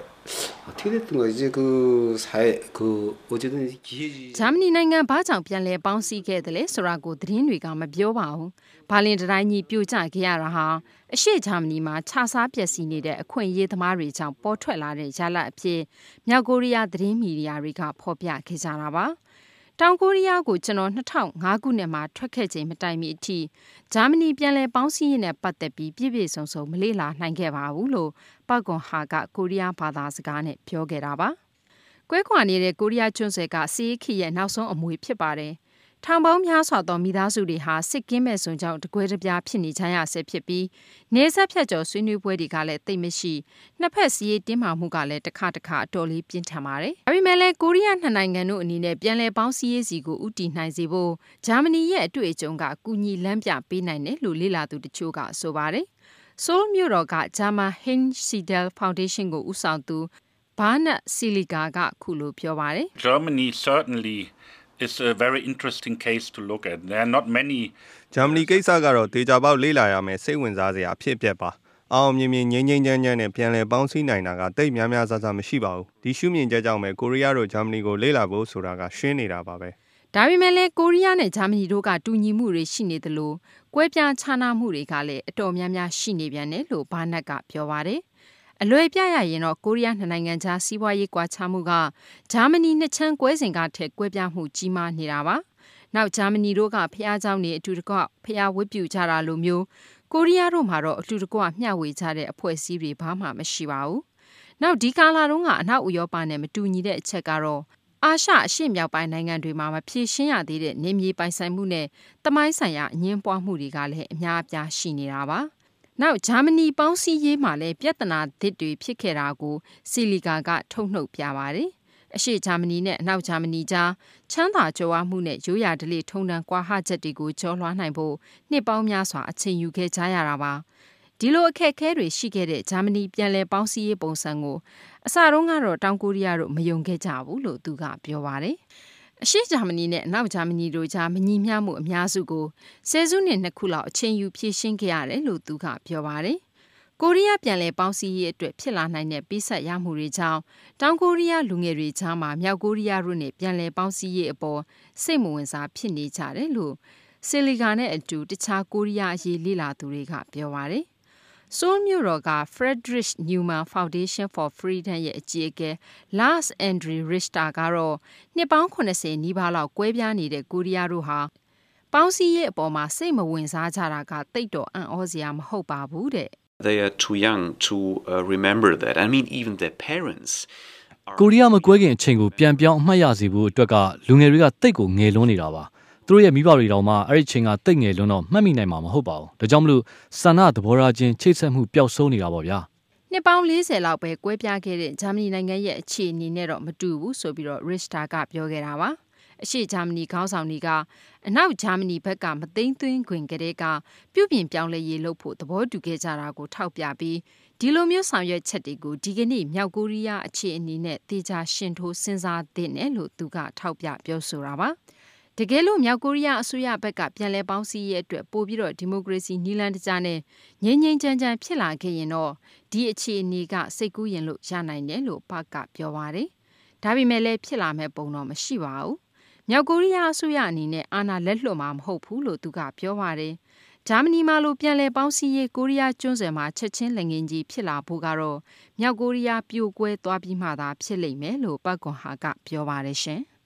어떻게 됐든 거 이제 그 사회 그 어쨌든 기회지 ဂျာမနီနိုင်ငံဘာကြောင့်ပြန်လဲပေါင်းစည်းခဲ့တယ်လဲဆိုတာကိုသတင်းတွေကမပြောပါဘူး။ဘာလင်တံတိုင်းကြီးပြိုကျခဲ့ရတာဟာအရှေ့ဂျာမနီမှာခြားစားပျက်စီးနေတဲ့အခွင့်အရေးသမားတွေကြောင့်ပေါ်ထွက်လာတဲ့ရလဒ်အဖြစ်မြောက်ကိုရီးယားသတင်းမီဒီယာတွေကဖော်ပြခဲ့ကြတာပါ။တောင်ကိုရီးယားကိုကျွန်တော်2005ခုနှစ်မှာထွက်ခဲ့ချိန်မတိုင်မီအထိဂျာမနီပြန်လည်ပေါင်းစည်းရေးနဲ့ပတ်သက်ပြီးပြည့်ပြည့်စုံစုံမလေ့လာနိုင်ခဲ့ပါဘူးလို့ပတ်ကွန်ဟာကကိုရီးယားဘာသာစကားနဲ့ပြောခဲ့တာပါ။ကွဲခွာနေတဲ့ကိုရီးယားကျွန်းဆွယ်ကစီးခိရဲ့နောက်ဆုံးအမွေဖြစ်ပါတယ်။ထောင်ပေါင်းများစွာသောမိသားစုတွေဟာစစ်ကင်းမဲ့စွန်ကြောင့်တကွဲတပြားဖြစ်နေကြရဆဲဖြစ်ပြီးနေဆက်ဖြတ်ကျော်ဆွေးနွေးပွဲတွေကလည်းတိတ်မရှိနှစ်ဖက်စီးရေးတင်းမာမှုကလည်းတစ်ခါအတော်လေးပြင်းထန်ပါတယ်။ဒါပေမဲ့လည်းကိုရီးယားနှစ်နိုင်ငံတို့အနေနဲ့ပြန်လည်ပေါင်းစည်းရေးစီကိုဥတီနိုင်စေဖို့ဂျာမနီရဲ့အတွေ့အကြုံကကူညီလမ်းပြပေးနိုင်တယ်လို့လေ့လာသူတချို့ကဆိုပါတယ်။ဆိုးလ်မြို့တော်ကဂျာမန်ဟင်းစီဒဲလ်ဖောင်ဒေးရှင်းကိုဦးဆောင်သူဘာနတ်စီလီကာကခုလိုပြောပါတယ်။ Germany certainly is a very interesting case to look at. There are not many ဂျာမနီကိစ္စကတော့ဒေတာပေါက်လေ့လာရမယ်စိတ်ဝင်စားစရာအဖြစ်အပျက်ပါအောင်မြင်မြင်ငြိမ်းငြိမ်းချမ်းချမ်းနဲ့ပြန်လည်ပေါင်းစည်းနိုင်တာကတိတ်များများဆဆမရှိပါဘူးဒီရှုမြင်ချက်ကြောင့်ပဲကိုရီးယားတို့ဂျာမနီကိုလေ့လာဖို့ဆိုတာကရှင်းနေတာပါပဲဒါပေမဲ့လည်းကိုရီးယားနဲ့ဂျာမနီတို့ကတူညီမှုတွေရှိနေသလိုကွဲပြားခြားနားမှုတွေကလည်းအတော်များများရှိနေပြန်တယ်လို့ဘာနတ်ကပြောပါတယ်အလွယ်ပြရရင်တော့ကိုရီးယားနိုင်ငံခြားစီးပွားရေးကွာခြားမှုကဂျာမနီနှစ်ချမ်းကွဲစဉ်ကထက်ကွဲပြားမှုကြီးမားနေတာပါ။နောက်ဂျာမနီတို့ကဖျားเจ้าနေအတူတကွဖျားဝတ်ပြုကြတာလိုမျိုးကိုရီးယားတို့မှာတော့အတူတကွမျှဝေကြတဲ့အဖွဲ့အစည်းတွေဘာမှမရှိပါဘူး။နောက်ဒီကာလာတုန်းကအနောက်ဥရောပနဲ့မတူညီတဲ့အချက်ကတော့အာရှအရှေ့မြောက်ပိုင်းနိုင်ငံတွေမှာမဖြေရှင်းရသေးတဲ့နေမြေပိုင်ဆိုင်မှုနဲ့တမိုင်းဆိုင်ရာအငင်းပွားမှုတွေကလည်းအများအပြားရှိနေတာပါ။နောက်ဂျာမနီပေါင်းစည်းရေးမှာလည်းပြဿနာသစ်တွေဖြစ်ခဲ့တာကိုစီလီကာကထုတ်နှုတ်ပြပါတယ်။အရှေ့ဂျာမနီနဲ့အနောက်ဂျာမနီကြားချမ်းသာကြွယ်ဝမှုနဲ့ရိုးရာဓလေ့ထုံတမ်းကွာဟချက်တွေကိုကျော်လွှားနိုင်ဖို့နှစ်ပေါင်းများစွာအချိန်ယူခဲ့ကြရတာပါ။ဒီလိုအခက်အခဲတွေရှိခဲ့တဲ့ဂျာမနီပြန်လည်ပေါင်းစည်းရေးပုံစံကိုအစတုန်းကတော့တောင်ကိုရီးယားတို့မယုံခဲ့ကြဘူးလို့သူကပြောပါတယ်။အရှေ့ဂျာမနီနဲ့အနောက်ဂျာမနီတို့ကြားမညီမျှမှုအများစုကိုဆယ်စုနှစ်2ခုလောက်အချိန်ယူဖြည့်ရှင်းခဲ့ရတယ်လို့သူကပြောပါတယ်။ကိုရီးယားပြန်လည်ပေါင်းစည်းရေးအတွက်ဖြစ်လာနိုင်တဲ့ပေးဆက်ရမှုတွေကြောင့်တောင်ကိုရီးယားလူငယ်တွေကြားမှာမြောက်ကိုရီးယားတို့နဲ့ပြန်လည်ပေါင်းစည်းရေးအပေါ်စိတ်မဝင်စားဖြစ်နေကြတယ်လို့ဆီလီကာနဲ့အတူတခြားကိုရီးယားအရေးလေ့လာသူတွေကပြောပါတယ်။ဆိုးလ်မြို့တော်က Friedrich Naumann Foundation for Freedom ရဲ့အကြီးအကဲ Lars Andre Richter ကတော့နှစ်ပေါင်း80နီးပါးလောက်ကွဲပြားနေတဲ့ကိုရီးယားတို့ဟာပေါင်းစည်းရေးအပေါ်မှာစိတ်မဝင်စားကြတာကတိတ်တော့အံ့ဩစရာမဟုတ်ပါဘူးတဲ့။ They are too young to remember that. I mean, even their parents. ကိုရီးယားမကွဲခင်အချိန်ကိုပြန်ပြောင်းအမှတ်ရစေဖို့အတွက်ကလူငယ်တွေကတိတ်ကိုငယ်လွန်းနေတာပါ။သူတို့ရဲ့မိဘတွေတောင်မှအဲ့ဒီချိန်ကတိတ်ငယ်လွန်းတော့မှတ်မိနိုင်မှာမဟုတ်ပါဘူး။ဒါကြောင့်မလို့ဆန္ဒသဘောထားချင်းချိတ်ဆက်မှုပျောက်ဆုံးနေတာပေါ့ဗျာ။နှစ်ပေါင်း40လောက်ပဲကွဲပြားခဲ့တဲ့ဂျာမနီနိုင်ငံရဲ့အခြေအနေနဲ့တော့မတူဘူးဆိုပြီးတော့ Richter ကပြောခဲ့တာပါ။အရှေ့ဂျာမနီခေါင်းဆောင်တွေကအနောက်ဂျာမနီဘက်ကမသိမ်းသွင်းခွင့်ကလေးကပြုပြင်ပြောင်းလဲရေးလုပ်ဖို့သဘောတူခဲ့ကြတာကိုထောက်ပြပြီးဒီလိုမျိုးဆောင်ရွက်ချက်တွေကိုဒီကနေ့မြောက်ကိုရီးယားအခြေအနေနဲ့တေချာရှင်ထိုးစဉ်းစားသင့်တယ်လို့သူကထောက်ပြပြောဆိုတာပါတကယ်လို့မြောက်ကိုရီးယားအစိုးရဘက်ကပြန်လည်ပေါင်းစည်းရေးအတွက်ပို့ပြီးတော့ဒီမိုကရေစီနည်းလမ်းတကျနဲ့ငြိမ်းငြိမ်းချမ်းချမ်းဖြစ်လာခဲ့ရင်တော့ဒီအခြေအနေကစိတ်ကူးရင်လို့ရနိုင်တယ်လို့ပါကပြောပါတယ်ဒါပေမဲ့လည်းဖြစ်လာမဲ့ပုံတော့မရှိပါဘူးမြောက်ကိုရီးယားအစိုးရအနေနဲ့အာဏာလက်လွတ်မှာမဟုတ်ဘူးလို့သူကပြောပါတယ်။ဂျာမနီမှာလိုပြန်လည်ပေါင်းစည်းရေးကိုရီးယားကျွန်းဆွယ်မှာချက်ချင်းလက်ငင်းကြီးဖြစ်လာဖို့ကတော့မြောက်ကိုရီးယားပြိုကွဲသွားပြီးမှသာဖြစ်လိမ့်မယ်လို့ပတ်ကွန်ဟာကပြောပါတယ်ရှင်။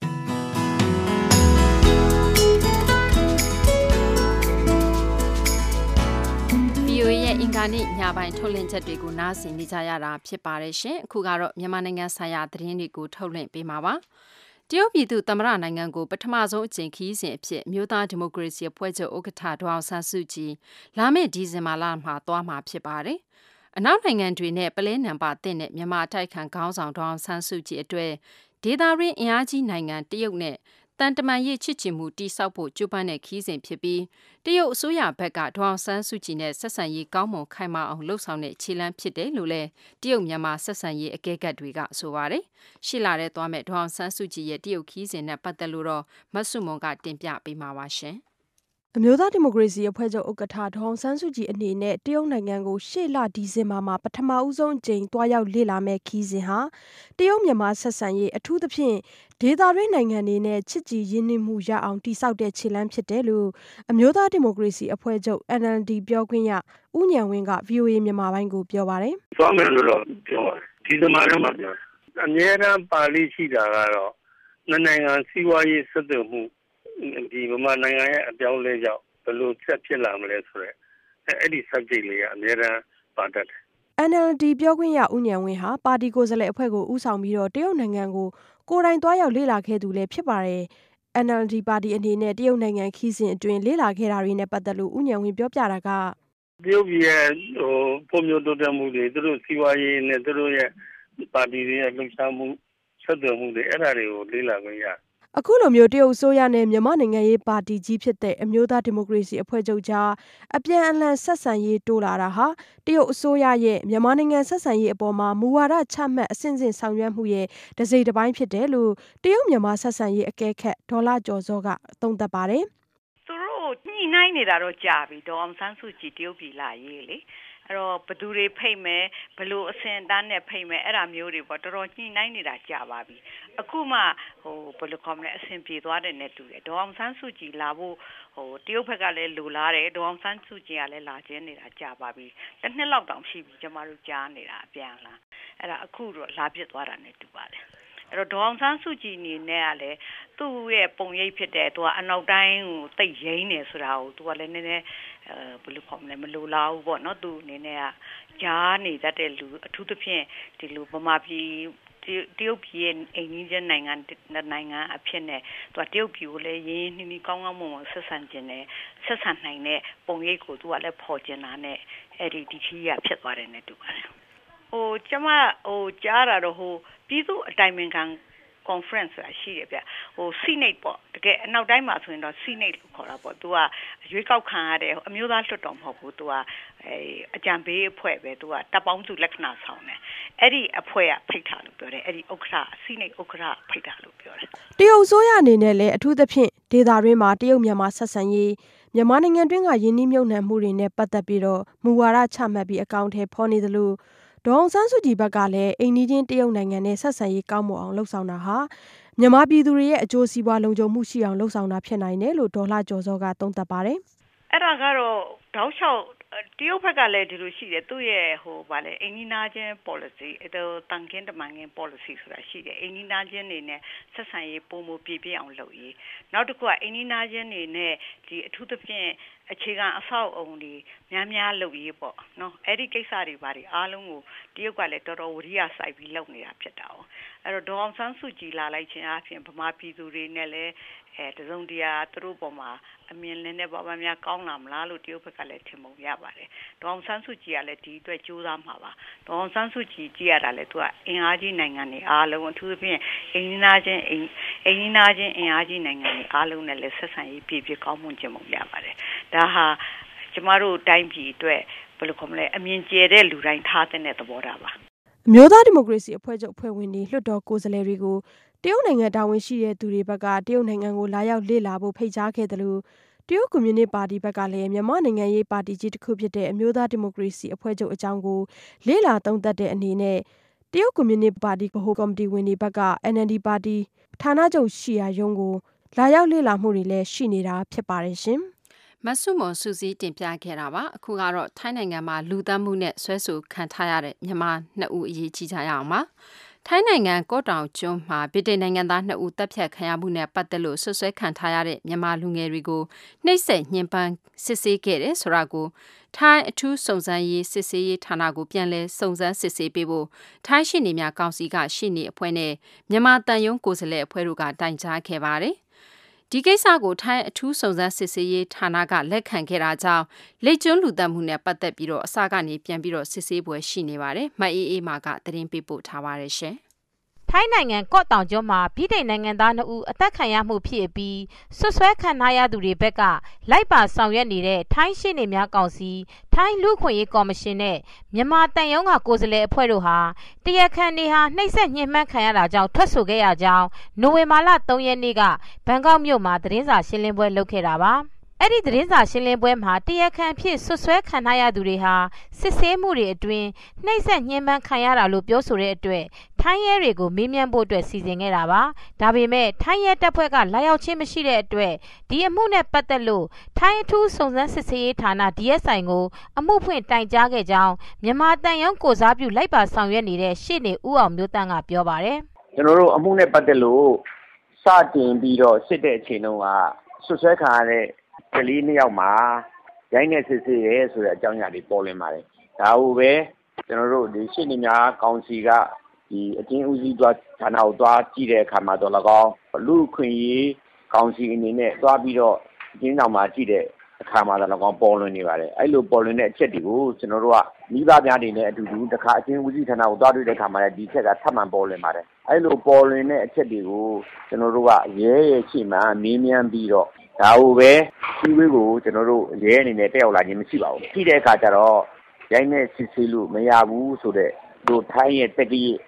VOA ရဲ့အင်္ဂါနေ့ညပိုင်းထုတ်လွှင့်ချက်တွေကိုနားဆင်နေကြရတာဖြစ်ပါတယ်ရှင်။အခုကတော့မြန်မာနိုင်ငံဆိုင်ရာသတင်းတွေကိုထုတ်လွှင့်ပေးမှာပါ။တရုတ်ပြည်သူသမ္မတနိုင်ငံကိုပထမဆုံးအကြိမ်ခရီးစဉ်အဖြစ်မြို့သားဒီမိုကရေစီအဖွဲ့ချုပ်ဥက္ကဋ္ဌဒေါအောင်ဆန်းစုကြည်လာမယ့်ဒီဇင်ဘာလမှာသွားမှာဖြစ်ပါတယ်။အနောက်နိုင်ငံတွေနဲ့ပလဲနံပါတ်တဲ့မြန်မာတိုက်ခံခေါင်းဆောင်ဒေါအောင်ဆန်းစုကြည်အတွက်ဒေသရင်းအင်အားကြီးနိုင်ငံတရုတ်နဲ့တန်တမန်ရေးချစ်ချင်မှုတိစောက်ဖို့ကြိုးပမ်းတဲ့ခီးစဉ်ဖြစ်ပြီးတရုတ်အစိုးရဘက်ကဒေါအောင်ဆန်းစုကြည်နဲ့ဆက်ဆံရေးကောင်းမွန်ခိုင်မာအောင်လှုပ်ဆောင်တဲ့ခြေလှမ်းဖြစ်တယ်လို့လည်းတရုတ်မြန်မာဆက်ဆံရေးအကဲခတ်တွေကဆိုပါတယ်။ရှေ့လာတဲ့သွားမဲ့ဒေါအောင်ဆန်းစုကြည်ရဲ့တရုတ်ခီးစဉ်နဲ့ပတ်သက်လို့တော့မဆုမွန်ကတင်ပြပေးမှာပါရှင်။အမျိုးသားဒီမိုကရေစီအဖွဲ့ချုပ်ဥက္ကဋ္ဌဒေါအောင်ဆန်းစုကြည်အနေနဲ့တရုတ်နိုင်ငံကိုရှေ့လဒီဇင်ဘာမှာပထမဦးဆုံးအကြိမ်တွားရောက်လေ့လာမဲ့ခီးစဉ်ဟာတရုတ်မြန်မာဆက်ဆံရေးအထူးသဖြင့်ဒေသတွင်းနိုင်ငံတွေနဲ့ချစ်ကြည်ရင်းနှီးမှုရအောင်တိစောက်တဲ့ခြေလှမ်းဖြစ်တယ်လို့အမျိုးသားဒီမိုကရေစီအဖွဲ့ချုပ် NLD ပြောခွင့်ရဦးဉာဏ်ဝင်းက VOA မြန်မာပိုင်းကိုပြောပါတယ်။သွားမယ်လို့တော့ပြောပါတယ်။ဒီဇင်ဘာထဲမှာပြောတယ်။အများအားပါဠိရှိတာကတော့နှစ်နိုင်ငံစီးပွားရေးဆက်သွယ်မှုဒီဗမာနိုင်ငံရဲ့အပြောင်းလဲကြောင့်ဘယ်လိုဆက်ဖြစ်လာမလဲဆိုတော့အဲ့ဒီ subject လေးကအများအားပါတတ်တယ်။ NLD ပြောခွင့်ရဦးဉာဏ်ဝင်းဟာပါတီကိုယ်စားလှယ်အဖွဲ့ကိုဦးဆောင်ပြီးတော့တရုတ်နိုင်ငံကိုကိုယ်တိုင်သွားရောက်လေ့လာခဲ့သူလည်းဖြစ်ပါတယ်။ NLD ပါတီအနေနဲ့တရုတ်နိုင်ငံခီးစဉ်အတွင်းလေ့လာခဲ့တာတွေနဲ့ပတ်သက်လို့ဦးဉာဏ်ဝင်းပြောပြတာကတရုတ်ပြည်ရဲ့ဖွံ့ဖြိုးတိုးတက်မှုတွေသူတို့စီးပွားရေးနဲ့သူတို့ရဲ့ပါတီတွေရဲ့လှုပ်ရှားမှုဆက်သွယ်မှုတွေအဲ့ဒါတွေကိုလေ့လာခွင့်ရတယ်အခုလိုမျိုးတရုတ်အစိုးရနဲ့မြန်မာနိုင်ငံရေးပါတီကြီးဖြစ်တဲ့အမျိုးသားဒီမိုကရေစီအဖွဲ့ချုပ်ကြားအပြန်အလှန်ဆက်ဆံရေးတိုးလာတာဟာတရုတ်အစိုးရရဲ့မြန်မာနိုင်ငံဆက်ဆံရေးအပေါ်မှာမူဝါဒချမှတ်အဆင့်ဆင့်ဆောင်ရွက်မှုရဲ့တစိမ့်တစ်ပိုင်းဖြစ်တယ်လို့တရုတ်မြန်မာဆက်ဆံရေးအကဲခတ်ဒေါ်လာကျော်စောကသုံးသပ်ပါတယ်သူတို့ညှိနှိုင်းနေတာတော့ကြာပြီဒေါ်အောင်ဆန်းစုကြည်တရုတ်ပြည်လာရေးလေအဲ့တော့ဘသူတွေဖိတ်မယ်ဘလို့အစင်တန်းနဲ့ဖိတ်မယ်အဲ့ဒါမျိုးတွေပေါ့တော်တော်ညှိနှိုင်းနေတာကြာပါပြီအခုမှဘယ်လိုခေါ်မလဲအစင်ပြေသွားတယ်နဲ့တူတယ်ဒေါ်အောင်ဆန်းစုကြည်လာဖို့တရုတ်ဘက်ကလည်းလိုလားတယ်ဒေါ်အောင်ဆန်းစုကြည်ကလည်းလာခြင်းနေတာကြာပါပြီတစ်နှစ်လောက်တောင်ရှိပြီကျမတို့ကြားနေတာအပြန်လာအဲ့ဒါအခုတော့လာပြစ်သွားတာနဲ့တူပါတယ်အဲ့တော့ဒေါ်အောင်ဆန်းစုကြည်အနေနဲ့ကလည်းသူ့ရဲ့ပုံရိပ်ဖြစ်တဲ့သူကအနောက်တိုင်းကိုတိတ်ရိမ့်နေဆိုတာကိုသူကလည်းနည်းနည်းဘယ်လိုခေါ်မလဲမလိုလားဘူးပေါ့နော်သူအနေနဲ့ကကြားနေတတ်တဲ့လူအထူးသဖြင့်ဒီလိုဗမာပြည်တရုတ်ပြည်ရဲ့အိမ်နီးချင်းနိုင်ငံအဖြစ်နဲ့သူကတရုတ်ပြည်ကိုလည်းရင်းနှီးနှီးကောင်းကောင်းမွန်မွန်ဆက်ဆံခြင်းနဲ့ဆက်ဆံနိုင်တဲ့ပုံရိပ်ကိုသူကလည်းဖော်ကျင်တာနဲ့အဲ့ဒီခီးရဖြစ်သွားတယ်နဲ့တူပါတယ်ကျမကြားတာတော့ပြည်သူအတိုင်ပင်ခံ conference ဆိုတာရှိတယ်ဗျSenate ပေါ့တကယ်အနောက်တိုင်းမှာဆိုရင်တော့ Senate လို့ခေါ်တာပေါ့သူကရွေးကောက်ခံရတဲ့အမျိုးသားလွှတ်တော်မဟုတ်ဘူးသူကအကြံပေးအဖွဲ့ပဲသူကတပ်ပေါင်းစုလက္ခဏာဆောင်တယ်အဲ့ဒီအဖွဲ့ကဖိတ်ထားလို့ပြောတယ်အဲ့ဒီဥက္ကဋ္ဌ Senate ဥက္ကဋ္ဌဖိတ်ထားလို့ပြောတယ်တရုတ်အစိုးရအနေနဲ့လည်းအထူးသဖြင့်ဒေသတွင်းမှာတရုတ်မြန်မာဆက်ဆံရေးမြန်မာနိုင်ငံတွင်းကယင်းနှိမ့်မြုပ်နှံမှုတွေနဲ့ပတ်သက်ပြီးတော့မူဝါဒချမှတ်ပြီးအကောင့်ထဲဖော်နေသလိုဒေါ်အောင်ဆန်းစုကြည်ဘက်ကလည်းအိမ်နီးချင်းတရုတ်နိုင်ငံနဲ့ဆက်ဆံရေးကောင်းမွန်အောင်လှုပ်ဆောင်တာဟာမြန်မာပြည်သူတွေရဲ့အကျိုးစီးပွားလုံခြုံမှုရှိအောင်လှုပ်ဆောင်တာဖြစ်နိုင်တယ်လို့ဒေါ်လာကျော်စောကသုံးသပ်ပါတယ်အဲ့ဒါကတော့တောက်လျှောက်တရုတ်ဘက်ကလည်းဒီလိုရှိတယ်သူ့ရဲ့ဗာလေအိမ်နီးနားချင်း policy တန်ခင်းတမန်ခင်း policy ဆိုတာရှိတယ်အိမ်နီးနားချင်းတွေနဲ့ဆက်ဆံရေးပုံမပြည့်ပြည့်အောင်လုပ်ရေးနောက်တစ်ခုကအိမ်နီးနားချင်းတွေနဲ့ဒီအထူးသဖြင့်အခြေခံအဆောက်အုံတွေများလုပ်ရေးပေါ့နော်အဲ့ဒီကိစ္စတွေဘာတွေအားလုံးကိုတရုတ်ကလည်းတော်တော်ဝရိယစိုက်ပြီးလုပ်နေတာဖြစ်တာ哦အဲ့တော့ဒေါ်အောင်ဆန်းစုကြည်လာလိုက်ခြင်းအပြင်ဗမာပြည်သူတွေနဲ့လည်းတစုံတရာသူတို့ပေါ်မှာအမြင်နဲ့ဘာမှများကောင်းလာမလားလို့တရုတ်ဘက်ကလည်းထင်ပုံရပါတယ်ဒေါ်အောင်ဆန်းစုကြည်ကလည်းဒီအတွက်ကြိုးစားမှာပါဒေါ်အောင်ဆန်းစုကြည်ကြည့်ရတာလည်းသူကအင်အားကြီးနိုင်ငံတွေအားလုံးအထူးသဖြင့်အိမ်နီးနားချင်းအင်အားကြီးနိုင်ငံတွေအားလုံးနဲ့လည်းဆက်ဆံရေးပြည့်ပြည့်ကောင်းမွန်ခြင်းပုံရပါတယ်ဒါဟာကျမတို့တိုင်းပြည်အတွက်ဘယ်လိုခေါ်မလဲအမြင်ကျယ်တဲ့လူတိုင်းထားတဲ့သဘောထားပါအမျိုးသားဒီမိုကရေစီအဖွဲ့ချုပ်အဖွဲ့ဝင်တွေလွှတ်တော်ကိုယ်စားလှယ်တွေကိုတရုတ်နိုင်ငံတာဝန်ရှိတဲ့သူတွေဘက်ကတရုတ်နိုင်ငံကိုလာရောက်လေ့လာဖို့ဖိတ်ကြားခဲ့တယ်လို့တရုတ်ကွန်မြူနစ်ပါတီဘက်ကလည်းမြန်မာနိုင်ငံရေးပါတီကြီးတစ်ခုဖြစ်တဲ့အမျိုးသားဒီမိုကရေစီအဖွဲ့ချုပ်အကြောင်းကိုလေ့လာသုံးသပ်တဲ့အနေနဲ့တရုတ်ကွန်မြူနစ်ပါတီဗဟိုကော်မတီဝင်တွေဘက်က NLD ပါတီဌာနချုပ်ရှိရာရုံးကိုလာရောက်လေ့လာမှုတွေလည်းရှိနေတာဖြစ်ပါတယ်ရှင်မဆုမွန်စုစည်းတင်ပြခဲ့တာပါအခုကတော့ထိုင်းနိုင်ငံမှာလူသတ်မှုနဲ့ဆွဲဆိုခံထားရတဲ့မြန်မာ2ဦးအရေးကြီးကြရအောင်ပါထိုင်းနိုင်ငံကော့တောင်ကျွန်းမှာဗြိတိန်နိုင်ငံသား2ဦးတပ်ဖြတ်ခံရမှုနဲ့ပတ်သက်လို့ဆွဆွဲခံထားရတဲ့မြန်မာလူငယ်တွေကိုနှိပ်စက်ညှဉ်းပန်းစစ်ဆေးခဲ့တယ်ဆိုတာကိုထိုင်းအထူးစုံစမ်းရေးစစ်ဆေးရေးဌာနကိုပြန်လည်စုံစမ်းစစ်ဆေးပေးဖို့ထိုင်းရှေ့နေများကောင်စီကရှေ့နေအဖွဲ့နဲ့မြန်မာတန်ယုံကိုယ်စားလှယ်အဖွဲ့တို့ကတိုင်ကြားခဲ့ပါတယ်။ဒီကိစ္စကိုထိုင်းအထူးစုံစမ်းစစ်ဆေးရေးဌာနကလက်ခံခဲ့တာကြောင့်လိတ်ကျွန်းလူသတ်မှုနဲ့ပတ်သက်ပြီးတော့အစကနေပြန်ပြီးတော့စစ်ဆေးပွဲရှိနေပါတယ်။မအေးအေးမာကသတင်းပေးပို့ထားပါတယ်ရှင်။ထိုင်းနိုင်ငံကော့တောင်ကျွန်းမှာဗြိတိန်နိုင်ငံသား2ဦးအသက်ခံရမှုဖြစ်ပြီးဆွဆွဲခံထားရသူတွေဘက်ကလိုက်ပါဆောင်ရွက်နေတဲ့ထိုင်းရှေ့နေများကောင်စီထိုင်းလူ့ခွင့်ရေးကော်မရှင်နဲ့မြန်မာတန်ယုံကကိုယ်စားလှယ်အဖွဲ့တို့ဟာတရားခံတွေဟာနှိပ်စက်ညှဉ်းပန်းခံရတာကြောင့်ထွက်ဆိုခဲ့ရကြောင်းနိုဝင်ဘာလ3ရက်နေ့ကဘန်ကောက်မြို့မှာသတင်းစာရှင်းလင်းပွဲလုပ်ခဲ့တာပါအဲ့ဒီသတင်းစာရှင်းလင်းပွဲမှာတရားခံဖြစ်ဆွဆွဲခံထားရသူတွေဟာစစ်ဆေးမှုတွေအတွင်းနှိပ်စက်ညှဉ်းပန်းခံရတာလို့ပြောဆိုတဲ့အတွက်ထိုင်းရဲတွေကိုမေးမြန်းဖို့အတွက်စီစဉ်ခဲ့တာပါဒါပေမဲ့ထိုင်းရဲတပ်ဖွဲ့ကလာရောက်ခြင်းမရှိတဲ့အတွက်ဒီအမှုနဲ့ပတ်သက်လို့ထိုင်းအထူးစုံစမ်းစစ်ဆေးရေးဌာန DSI ကိုအမှုဖွင့်တိုင်ကြားခဲ့ကြောင်းမြန်မာတန်ယုံကိုစားပြုလိုက်ပါဆောင်ရွက်နေတဲ့ရှေ့နေဦးအောင်မျိုးတန်းကပြောပါတယ်ကျွန်တော်တို့အမှုနဲ့ပတ်သက်လို့စတင်ပြီးတော့စစ်တဲ့အချိန်တုန်းကဆွဆွဲခံရတဲ့ကလေး2ယောက်မှာရိုင်းနေစစ်ဆေးရဲဆိုတဲ့အကြောင်းအရာတွေပေါ်လွင်ပါတယ်။ဒါကိုပဲကျွန်တော်တို့ဒီရှင်းနေများကောင်စီကဒီအကျဉ်းဦးစီးသွားဌာနကိုသွားကြည့်တဲ့အခါမှာတော့၎င်းလူခွင့်ရေးကောင်စီအနေနဲ့သွားပြီးတော့အကျဉ်းဆောင်မှာကြည့်တဲ့အခါမှာတော့၎င်းပေါ်လွင်နေပါတယ်။အဲ့လိုပေါ်လွင်တဲ့အချက်တွေကိုကျွန်တော်တို့ကမိဘများတွေနဲ့အတူတူတစ်ခါအကျဉ်းဦးစီးဌာနကိုသွားတွေ့တဲ့အခါမှာလည်းဒီချက်ကထပ်မံပေါ်လွင်ပါတယ်။အဲ့လိုပေါ်လွင်တဲ့အချက်တွေကိုကျွန်တော်တို့ကရဲရဲ့ရှေ့မှာမေးမြန်းပြီးတော့ဒါကိုပဲစီဝေးကိုကျွန်တော်တို့ရဲအနေနဲ့တက်ရောက်လာခြင်းမရှိပါဘူး။ပြီးတဲ့အခါကျတော့ရိုင်းနဲ့စစ်ဆေးလို့မရဘူးဆိုတဲ့တို့ထိုင်းရဲ့တက္ကသိုလ်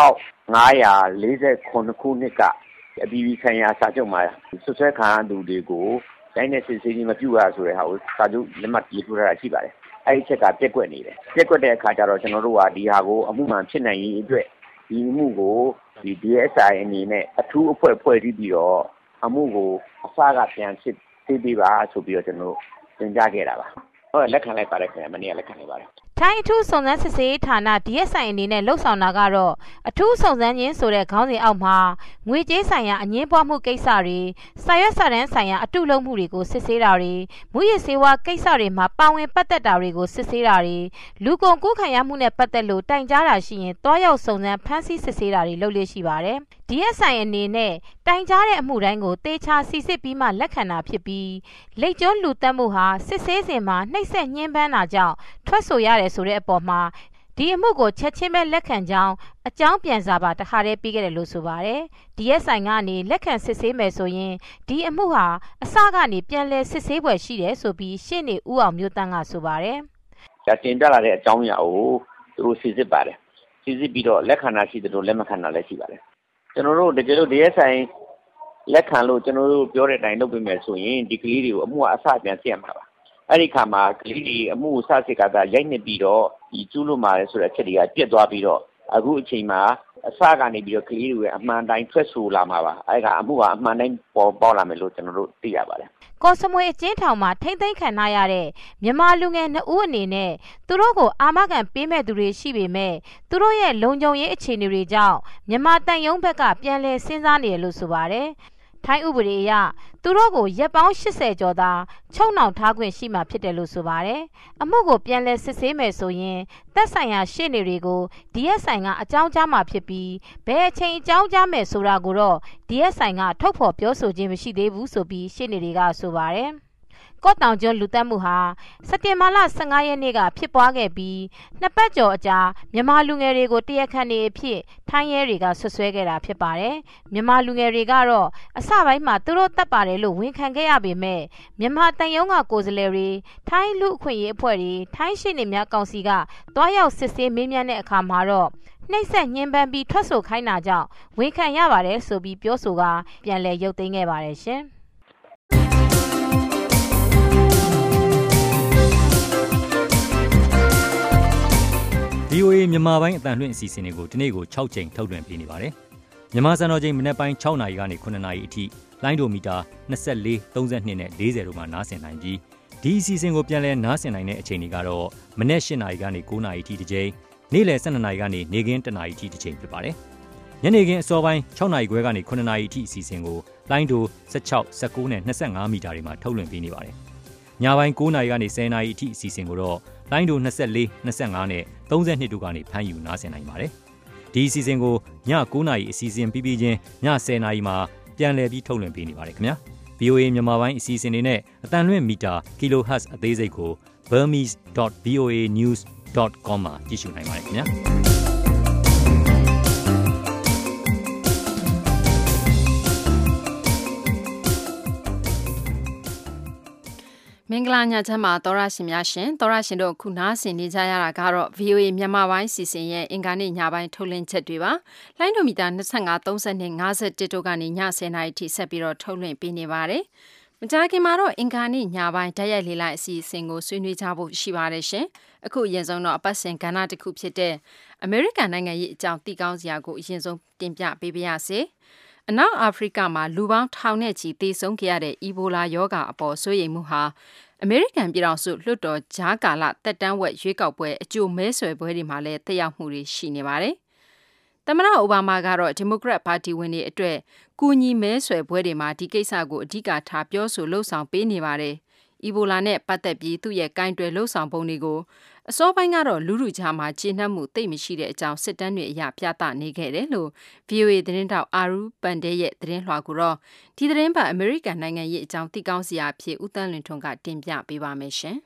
2549ခုနှစ်ကအပြည်ပြည်ဆိုင်ရာစာချုပ်မှာဆွဆွဲခံရသူတွေကိုရိုင်းနဲ့စစ်ဆေးခြင်းမပြုရဆိုတဲ့ဟာကိုစာချုပ်လက်မှတ်ရေးထိုးထားတာရှိပါတယ်။အဲဒီချက်ကပြက်ကွက်နေတယ်။ပြက်ကွက်တဲ့အခါကျတော့ကျွန်တော်တို့ကဒီဟာကိုအမှုမှန်ဖြစ်နိုင်ရေးအတွက်ဒီအမှုကိုဒီ DSI အနေနဲ့အထူးအဖွဲ့ဖွဲ့စည်းပြီးတော့အမှုကိုအစကပြန်စစ်ဆေးပေးပါဆိုပြီးတော့ကျွန်တော်သင်ကြားခဲ့တာပါ။ဟုတ်လက်ခံလိုက်ပါတယ်ခင်ဗျာမနေ့ကလက်ခံလိုက်ပါတယ်ထိုင်းအထူးစုံစမ်းစစ်ဆေးဌာန DSI အနေနဲ့လှုပ်ဆောင်တာကတော့အထူးစုံစမ်းခြင်းဆိုတဲ့ခေါင်းစဉ်အောက်မှာငွေကြေးဆိုင်ရာအငင်းပွားမှုကိစ္စတွေစာရွက်စာတမ်းဆိုင်ရာအတုလုံးမှုတွေကိုစစ်ဆေးတာတွေမူရစ်ဆေးဝါးကိစ္စတွေမှာပါဝင်ပတ်သက်တာတွေကိုစစ်ဆေးတာတွေလူကုန်ကူးခံရမှုနဲ့ပတ်သက်လို့တိုင်ကြားတာရှိရင်တွားရောက်စုံစမ်းဖမ်းဆီးစစ်ဆေးတာတွေလုပ်လို့ရှိပါတယ်။ DSI အနေနဲ့တိုင်ကြားတဲ့အမှုတိုင်းကိုတေချာစီစစ်ပြီးမှလက်ခံတာဖြစ်ပြီးလိတ်ကျွန်းလူတက်မှုဟာစစ်ဆေးစဉ်မှာနှိပ်စက်ညှဉ်းပန်းတာကြောင့်ထွက်ဆိုရတယ်ဆိုတဲ့အပေါ်မှာဒီအမှုကိုချက်ချင်းပဲလက်ခံကြောင်းအကြောင်းပြန်စာပါတခါတည်းပြီးခဲ့တယ်လို့ဆိုပါတယ်။ DSI ကနေလက်ခံစစ်ဆေးမယ်ဆိုရင်ဒီအမှုဟာအစကနေပြန်လဲစစ်ဆေးပွဲရှိတယ်ဆိုပြီးရှေ့နေဦးအောင်မျိုးတန်းကဆိုပါတယ်။ဒါတင်ပြလာတဲ့အကြောင်းအရာကိုသူတို့စစ်ပါတယ်။စစ်ပြီးတော့လက်ခံတာရှိတယ်လို့လက်မခံတာလည်းရှိပါတယ်။ကျွန်တော်တို့တကယ်လို့ DSI လက်ခံလို့ကျွန်တော်တို့ပြောတဲ့အတိုင်းလုပ်ပေးမယ်ဆိုရင်ဒီကလေးတွေကိုအမှုကအစပြန်စစ်ရမှာပါအဲ့ဒီခါမှာကလေးတွေအမှုကိုစစစ်ကသာရိုက်နေပြီးတော့ဒီကျူးလွန်ပါတယ်ဆိုတဲ့အချက်တွေကပြတ်သွားပြီးတော့အခုအချိန်မှာအစကနေပြီးတော့ကလေးတွေအမှန်တိုင်းထွက်ဆိုလာမှာပါအဲ့ဒါအမှုကအမှန်တိုင်းပေါ်လာမယ်လို့ကျွန်တော်တို့သိရပါတယ်ကော့စမွေအကျဉ်းထောင်မှာထိမ့်သိမ်းခံရတဲ့မြန်မာလူငယ်2ဦးအနေနဲ့သူတို့ကိုအာမခံပေးမဲ့သူတွေရှိပေမဲ့သူတို့ရဲ့လုံခြုံရေးအခြေအနေတွေကြောင့်မြန်မာတန်ယုံဘက်ကပြန်လည်စဉ်းစားနေတယ်လို့ဆိုပါတယ်ထိုင်းဥပဒေအရသူတို့ကိုရက်ပေါင်း80ကျော်သာချုပ်နှောင်ထားခွင့်ရှိမှာဖြစ်တယ်လို့ဆိုပါတယ်။အမှုကိုပြန်လည်စစ်ဆေးမယ်ဆိုရင်သက်ဆိုင်ရာရှေ့နေတွေကို DSI ကအကြောင်းကြားမှာဖြစ်ပြီးဘယ်အချိန်အကြောင်းကြားမယ်ဆိုတာကိုတော့ DSI ကထုတ်ဖော်ပြောဆိုခြင်းမရှိသေးဘူးဆိုပြီးရှေ့နေတွေကဆိုပါတယ်။ကော့တောင်ကျွန်းလူတက်မှုဟာစက်တင်ဘာလ15ရက်နေ့ကဖြစ်ပွားခဲ့ပြီးနှစ်ပတ်ကျော်အကြာမြန်မာလူငယ်တွေကိုတရားခံတွေအဖြစ်ထိုင်းရဲတွေကဆွဆွဲခဲ့တာဖြစ်ပါတယ်။မြန်မာလူငယ်တွေကတော့အစပိုင်းမှာသူတို့တပ်ပါတယ်လို့ဝန်ခံခဲ့ရပေမဲ့မြန်မာတန်ယုံကကိုယ်စားလှယ်တွေထိုင်းလူအခွင့်ရေးအဖွဲ့တွေထိုင်းရှေ့နေများကောင်စီကတွားရောက်စစ်ဆေးမေးမြန်းတဲ့အခါမှာတော့နှိပ်စက်ညှဉ်းပန်းပြီးထွက်ဆိုခိုင်းတာကြောင့်ဝန်ခံရပါတယ်ဆိုပြီးပြောဆိုကပြန်လည်ရုပ်သိမ်းခဲ့ပါတယ်ရှင်။ VOA မြန်မာပိုင်းအတန်လွှင့်အစီအစဉ်တွေကိုဒီနေ့ကို6ချိန်ထုတ်လွှင့်ပေးနေပါတယ်။မြန်မာစံတော်ချိန်မနက်ပိုင်း6နာရီကနေ9နာရီအထိလိုင်းဒိုမီတာ24 32နဲ့40တို့မှာနားဆင်နိုင်ပြီးဒီအစီအစဉ်ကိုပြန်လည်နားဆင်နိုင်တဲ့အချိန်တွေကတော့မနက်8နာရီကနေ9နာရီအထိတစ်ချိန်နေ့လယ်12နာရီကနေနေ့ခင်း1နာရီအထိတစ်ချိန်ဖြစ်ပါတယ်။ညနေခင်းအစောပိုင်း6နာရီခွဲကနေ9နာရီအထိအစီအစဉ်ကိုလိုင်းဒို16 19နဲ့25မီတာတွေမှာထုတ်လွှင့်ပေးနေပါတယ်ညပိုင်း9နာရီကနေ10နာရီအထိအစီအစဉ်ကိုတော့လိုင်းဒို24 25နဲ့32တို့ကနေဖမ်းယူနားဆင်နိုင်ပါတယ်ဒီအစီအစဉ်ကိုည9နာရီအစီအစဉ်ပြီးပြီးချင်းည10နာရီမှာပြန်လည်ပြီးထုတ်လွှင့်ပေးနေပါတယ်ခင်ဗျာ VOA မြန်မာပိုင်းအစီအစဉ်တွေနဲ့အတန်လွင့်မီတာ kilohertz အသေးစိတ်ကို burmese.voanews.com မှာကြည့်ရှုနိုင်ပါတယ်ခင်ဗျာမင်္ဂလာညချမ်းပါသောရရှင်များရှင်သောရရှင်တို့ခုနားဆင်နေကြရတာကတော့ VOA မြန်မာပိုင်းစီစဉ်ရဲ့အင်္ဂါနေ့ညပိုင်းထုတ်လွှင့်ချက်တွေပါလိုင်းဒိုမီတာ25 30နဲ့51တို့ကနေည10နာရီထိဆက်ပြီးတော့ထုတ်လွှင့်ပေးနေပါတယ်မကြာခင်မှာတော့အင်္ဂါနေ့ညပိုင်းတိုက်ရိုက်လေလိုက်အစီအစဉ်ကိုဆွေးနွေးကြဖို့ရှိပါတယ်ရှင်အခုအရင်ဆုံးတော့အပတ်စဉ်ကဏ္ဍတစ်ခုဖြစ်တဲ့အမေရိကန်နိုင်ငံရေးအကြောင်းသိကောင်းစရာကိုအရင်ဆုံးတင်ပြပေးပါရစေအနောက်အာဖရိကမှာလူပေါင်းထောင်နဲ့ချီသေဆုံးခဲ့ရတဲ့အီဘိုလာရောဂါအပေါ်စိုးရိမ်မှုဟာအမေရိကန်ပြည်ထောင်စုလွှတ်တော်ကြားကာလတက်တန်းဝက်ရွေးကောက်ပွဲအကြိုမဲဆွယ်ပွဲတွေမှာလည်းတက်ရောက်မှုတွေရှိနေပါတယ်။သမ္မတအိုဘားမားကတော့ဒီမိုကရက်ပါတီဝင်တွေအတွက်ကူညီမဲဆွယ်ပွဲတွေမှာဒီကိစ္စကိုအဓိကထားပြောဆိုလှုံ့ဆော်ပေးနေပါတယ်။အီဘိုလာနဲ့ပတ်သက်ပြီးသူ့ရဲ့ကင်တွယ်လှုံ့ဆော်ပုံတွေကိုအစောပိုင်းကတော့လူလူကြားမှာကျေနပ်မှုသိပ်မရှိတဲ့အကြောင်းစစ်တမ်းတွေအရပြသနေခဲ့တယ်လို့ VOA သတင်းတောက်အာရူပန်တဲရဲ့သတင်းလွှာကိုတော့ဒီသတင်းပတ်အမေရိကန်နိုင်ငံရေးအကြောင်းသိကောင်းစရာအဖြစ်ဦးတန်းလွင်ထွန်းကတင်ပြပေးပါမယ်ရှင်။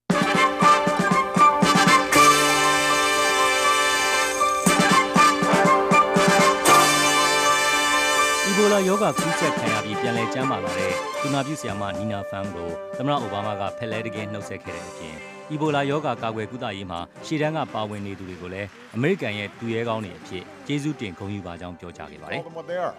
အီဘိုလာရောဂါကူးစက်ခံရပြီးပြန်လည်ကျန်းမာလာတဲ့သူနာပြုဆရာမနီနာဖန်ကိုသမ္မတအိုဘားမားကဖက်လဲတကယ်နှုတ်ဆက်ခဲ့တဲ့အပြင်အီဘိုလာရောဂါကာကွယ်ကုသရေးမှာရှေ့တန်းကပါဝင်နေသူတွေကိုလည်းအမေရိကန်ရဲ့သူရဲကောင်းတွေအဖြစ်ကျေးဇူးတင်ဂုဏ်ယူပါကြောင်းပြောကြားခဲ့ပါတယ်။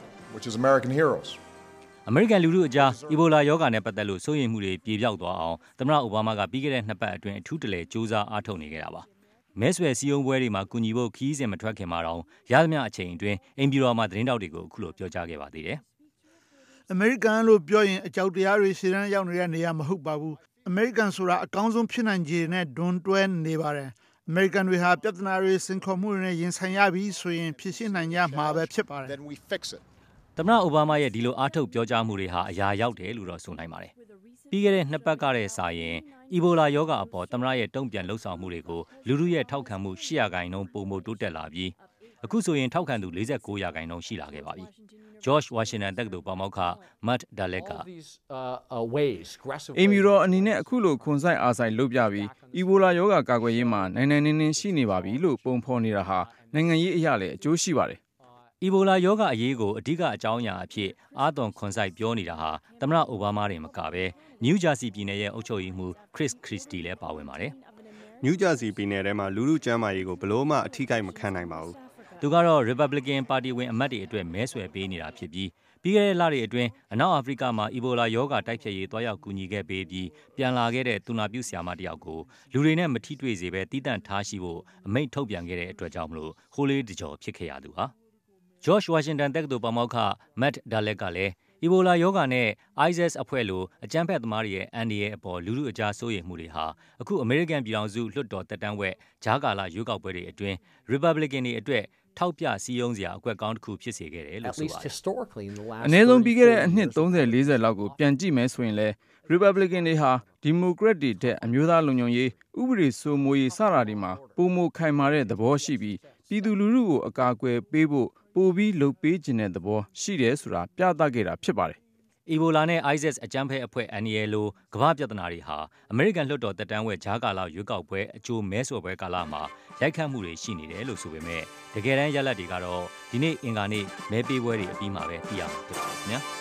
အမေရိကန်လူထုအကြားအီဘိုလာရောဂါနဲ့ပတ်သက်လို့စိုးရိမ်မှုတွေပြေပြောက်သွားအောင်သမ္မတအိုဘားမားကပြီးခဲ့တဲ့2ပတ်အတွင်းအထူးတလဲစူးစမ်းအားထုတ်နေခဲ့တာပါ။မဲဆွယ်စည်းရုံးပွဲတွေမှာကူညီဖို့ခီးစဉ်မထွက်ခင်မှာတော့ရသမျှအချိန်အတွင်းအိမ်ပြည်တော်မှာသတင်းတောက်တွေကိုအခုလိုပြောကြားခဲ့ပါသေးတယ်။အမေရိကန်လို့ပြောရင်အကြောက်တရားတွေရှေ့တန်းရောက်နေတဲ့နေရာမဟုတ်ပါဘူး။အမေရိကန်ဆိုတာအကောင်းဆုံးဖြစ်နိုင်ခြေနဲ့ဒွန်တွဲနေပါတယ်။အမေရိကန်တွေဟာပြဿနာတွေစင်ခေါ်မှုတွေနဲ့ရင်ဆိုင်ရပြီးဆိုရင်ဖြေရှင်းနိုင်ကြမှာပဲဖြစ်ပါတယ်။သမ္မတအိုဘားမားရဲ့ဒီလိုအားထုတ်ပြောကြားမှုတွေဟာအရာရောက်တယ်လို့တော့ဆိုနိုင်ပါတယ်။ပြီးခဲ့တဲ့2ပတ်ကတည်းကစာရင်အီဘိုလာရောဂါအပေါ်သမ္မတရဲ့တုံ့ပြန်လှုပ်ဆောင်မှုတွေကိုလူထုရဲ့ထောက်ခံမှု8%ပုံမိုတိုးတက်လာပြီးအခုဆိုရင်ထောက်ခံသူ49%ရှိလာခဲ့ပါပြီ။ George Washington တက္ကသိုလ်ပါမောက္ခ Matt Dallek ကအီမီရောအနေနဲ့အခုလိုခွန်ဆိုင်အားဆိုင်လုပ်ပြပြီးအီဘိုလာရောဂါကာကွယ်ရေးမှာနိုင်နိုင်နင်းနင်းရှိနေပါပြီလို့ပုံဖော်နေတာဟာနိုင်ငံရေးအရာလည်းအကျိုးရှိပါတယ်။အီဘိုလာရောဂါအရေးကိုအဓိကအကြောင်းအရာအဖြစ်အားသွန်ခွန်ဆိုင်ပြောနေတာဟာသမ္မတအိုဘားမားတင်မကပဲနယူးဂျာစီပြည်နယ်ရဲ့အုပ်ချုပ်ရေးမှူး Chris Christie လည်းပါဝင်ပါတယ်။နယူးဂျာစီပြည်နယ်ထဲမှာလူထုကျန်းမာရေးကိုဘလို့မှအထီးကိုက်မခံနိုင်ပါဘူး။သူကတော့ Republican ပါတီဝင်အမတ်တွေအတွက်မဲဆွယ်ပေးနေတာဖြစ်ပြီးပြီးခဲ့တဲ့လတွေအတွင်းအနောက်အာဖရိကမှာအီဘိုလာရောဂါတိုက်ဖျက်ရေးတွားရောက်ကူညီခဲ့ပေးပြီးပြန်လာခဲ့တဲ့သူနာပြုဆရာမတယောက်ကိုလူတွေနဲ့မထိတွေ့စေဘဲတီးတန့်ထားရှိဖို့အမိန့်ထုတ်ပြန်ခဲ့တဲ့အတွက်ကြောင့်မလို့ဟိုးလေးတကြော်ဖြစ်ခဲ့ရသူဟာGeorge Washington တက္ကသိုလ်ပါမောက္ခ Matt Dallek ကလည်းအီဘိုလာရောဂါနဲ့ ISIS အဖွဲ့လိုအကြမ်းဖက်သမားတွေရဲ့အန္တရာယ်အပေါ်လူထုအကြားစိုးရိမ်မှုတွေဟာအခုအမေရိကန်ပြည်ထောင်စုလွှတ်တော်တက်တန်းဝက်ကြားကာလရွေးကောက်ပွဲတွေအတွင်း Republican တွေအတွက်ထောက်ပြစည်းရုံးစရာအကွက်ကောင်းတစ်ခုဖြစ်စေခဲ့တယ်လို့ဆိုပါတယ်။အနည်းဆုံးပြီးခဲ့တဲ့အနှစ်30-40လောက်ကိုပြန်ကြည့်မယ်ဆိုရင်လည်း Republican တွေဟာဒီမိုကရက်တွေတဲ့အမျိုးသားလုံခြုံရေးဥပဒေစိုးမိုးရေးစတာတွေမှာပုံမခိုင်မာတဲ့သဘောရှိပြီးပြည်သူလူထုကိုအကာအကွယ်ပေးဖို့ပိုပြီးလုပ်ပေးခြင်းတဲ့သဘောရှိတယ်ဆိုတာပြသခဲ့တာဖြစ်ပါတယ်။အီဘိုလာနဲ့ ISIS အကြမ်းဖက်အဖွဲ့အန္တရာယ်လိုကမ္ဘာပြဿနာတွေဟာအမေရိကန်လွှတ်တော်တက်တန်းဝက်ကြားကာလရွေးကောက်ပွဲအကျိုးမဲဆွယ်ပွဲကာလမှာရိုက်ခတ်မှုတွေရှိနေတယ်လို့ဆိုပေမဲ့တကယ်တမ်းရလဒ်တွေကတော့ဒီနေ့အင်္ဂါနေ့မဲပေးပွဲတွေအပြီးမှာပဲသိရမှာဖြစ်ပါတယ်ခင်ဗျာ။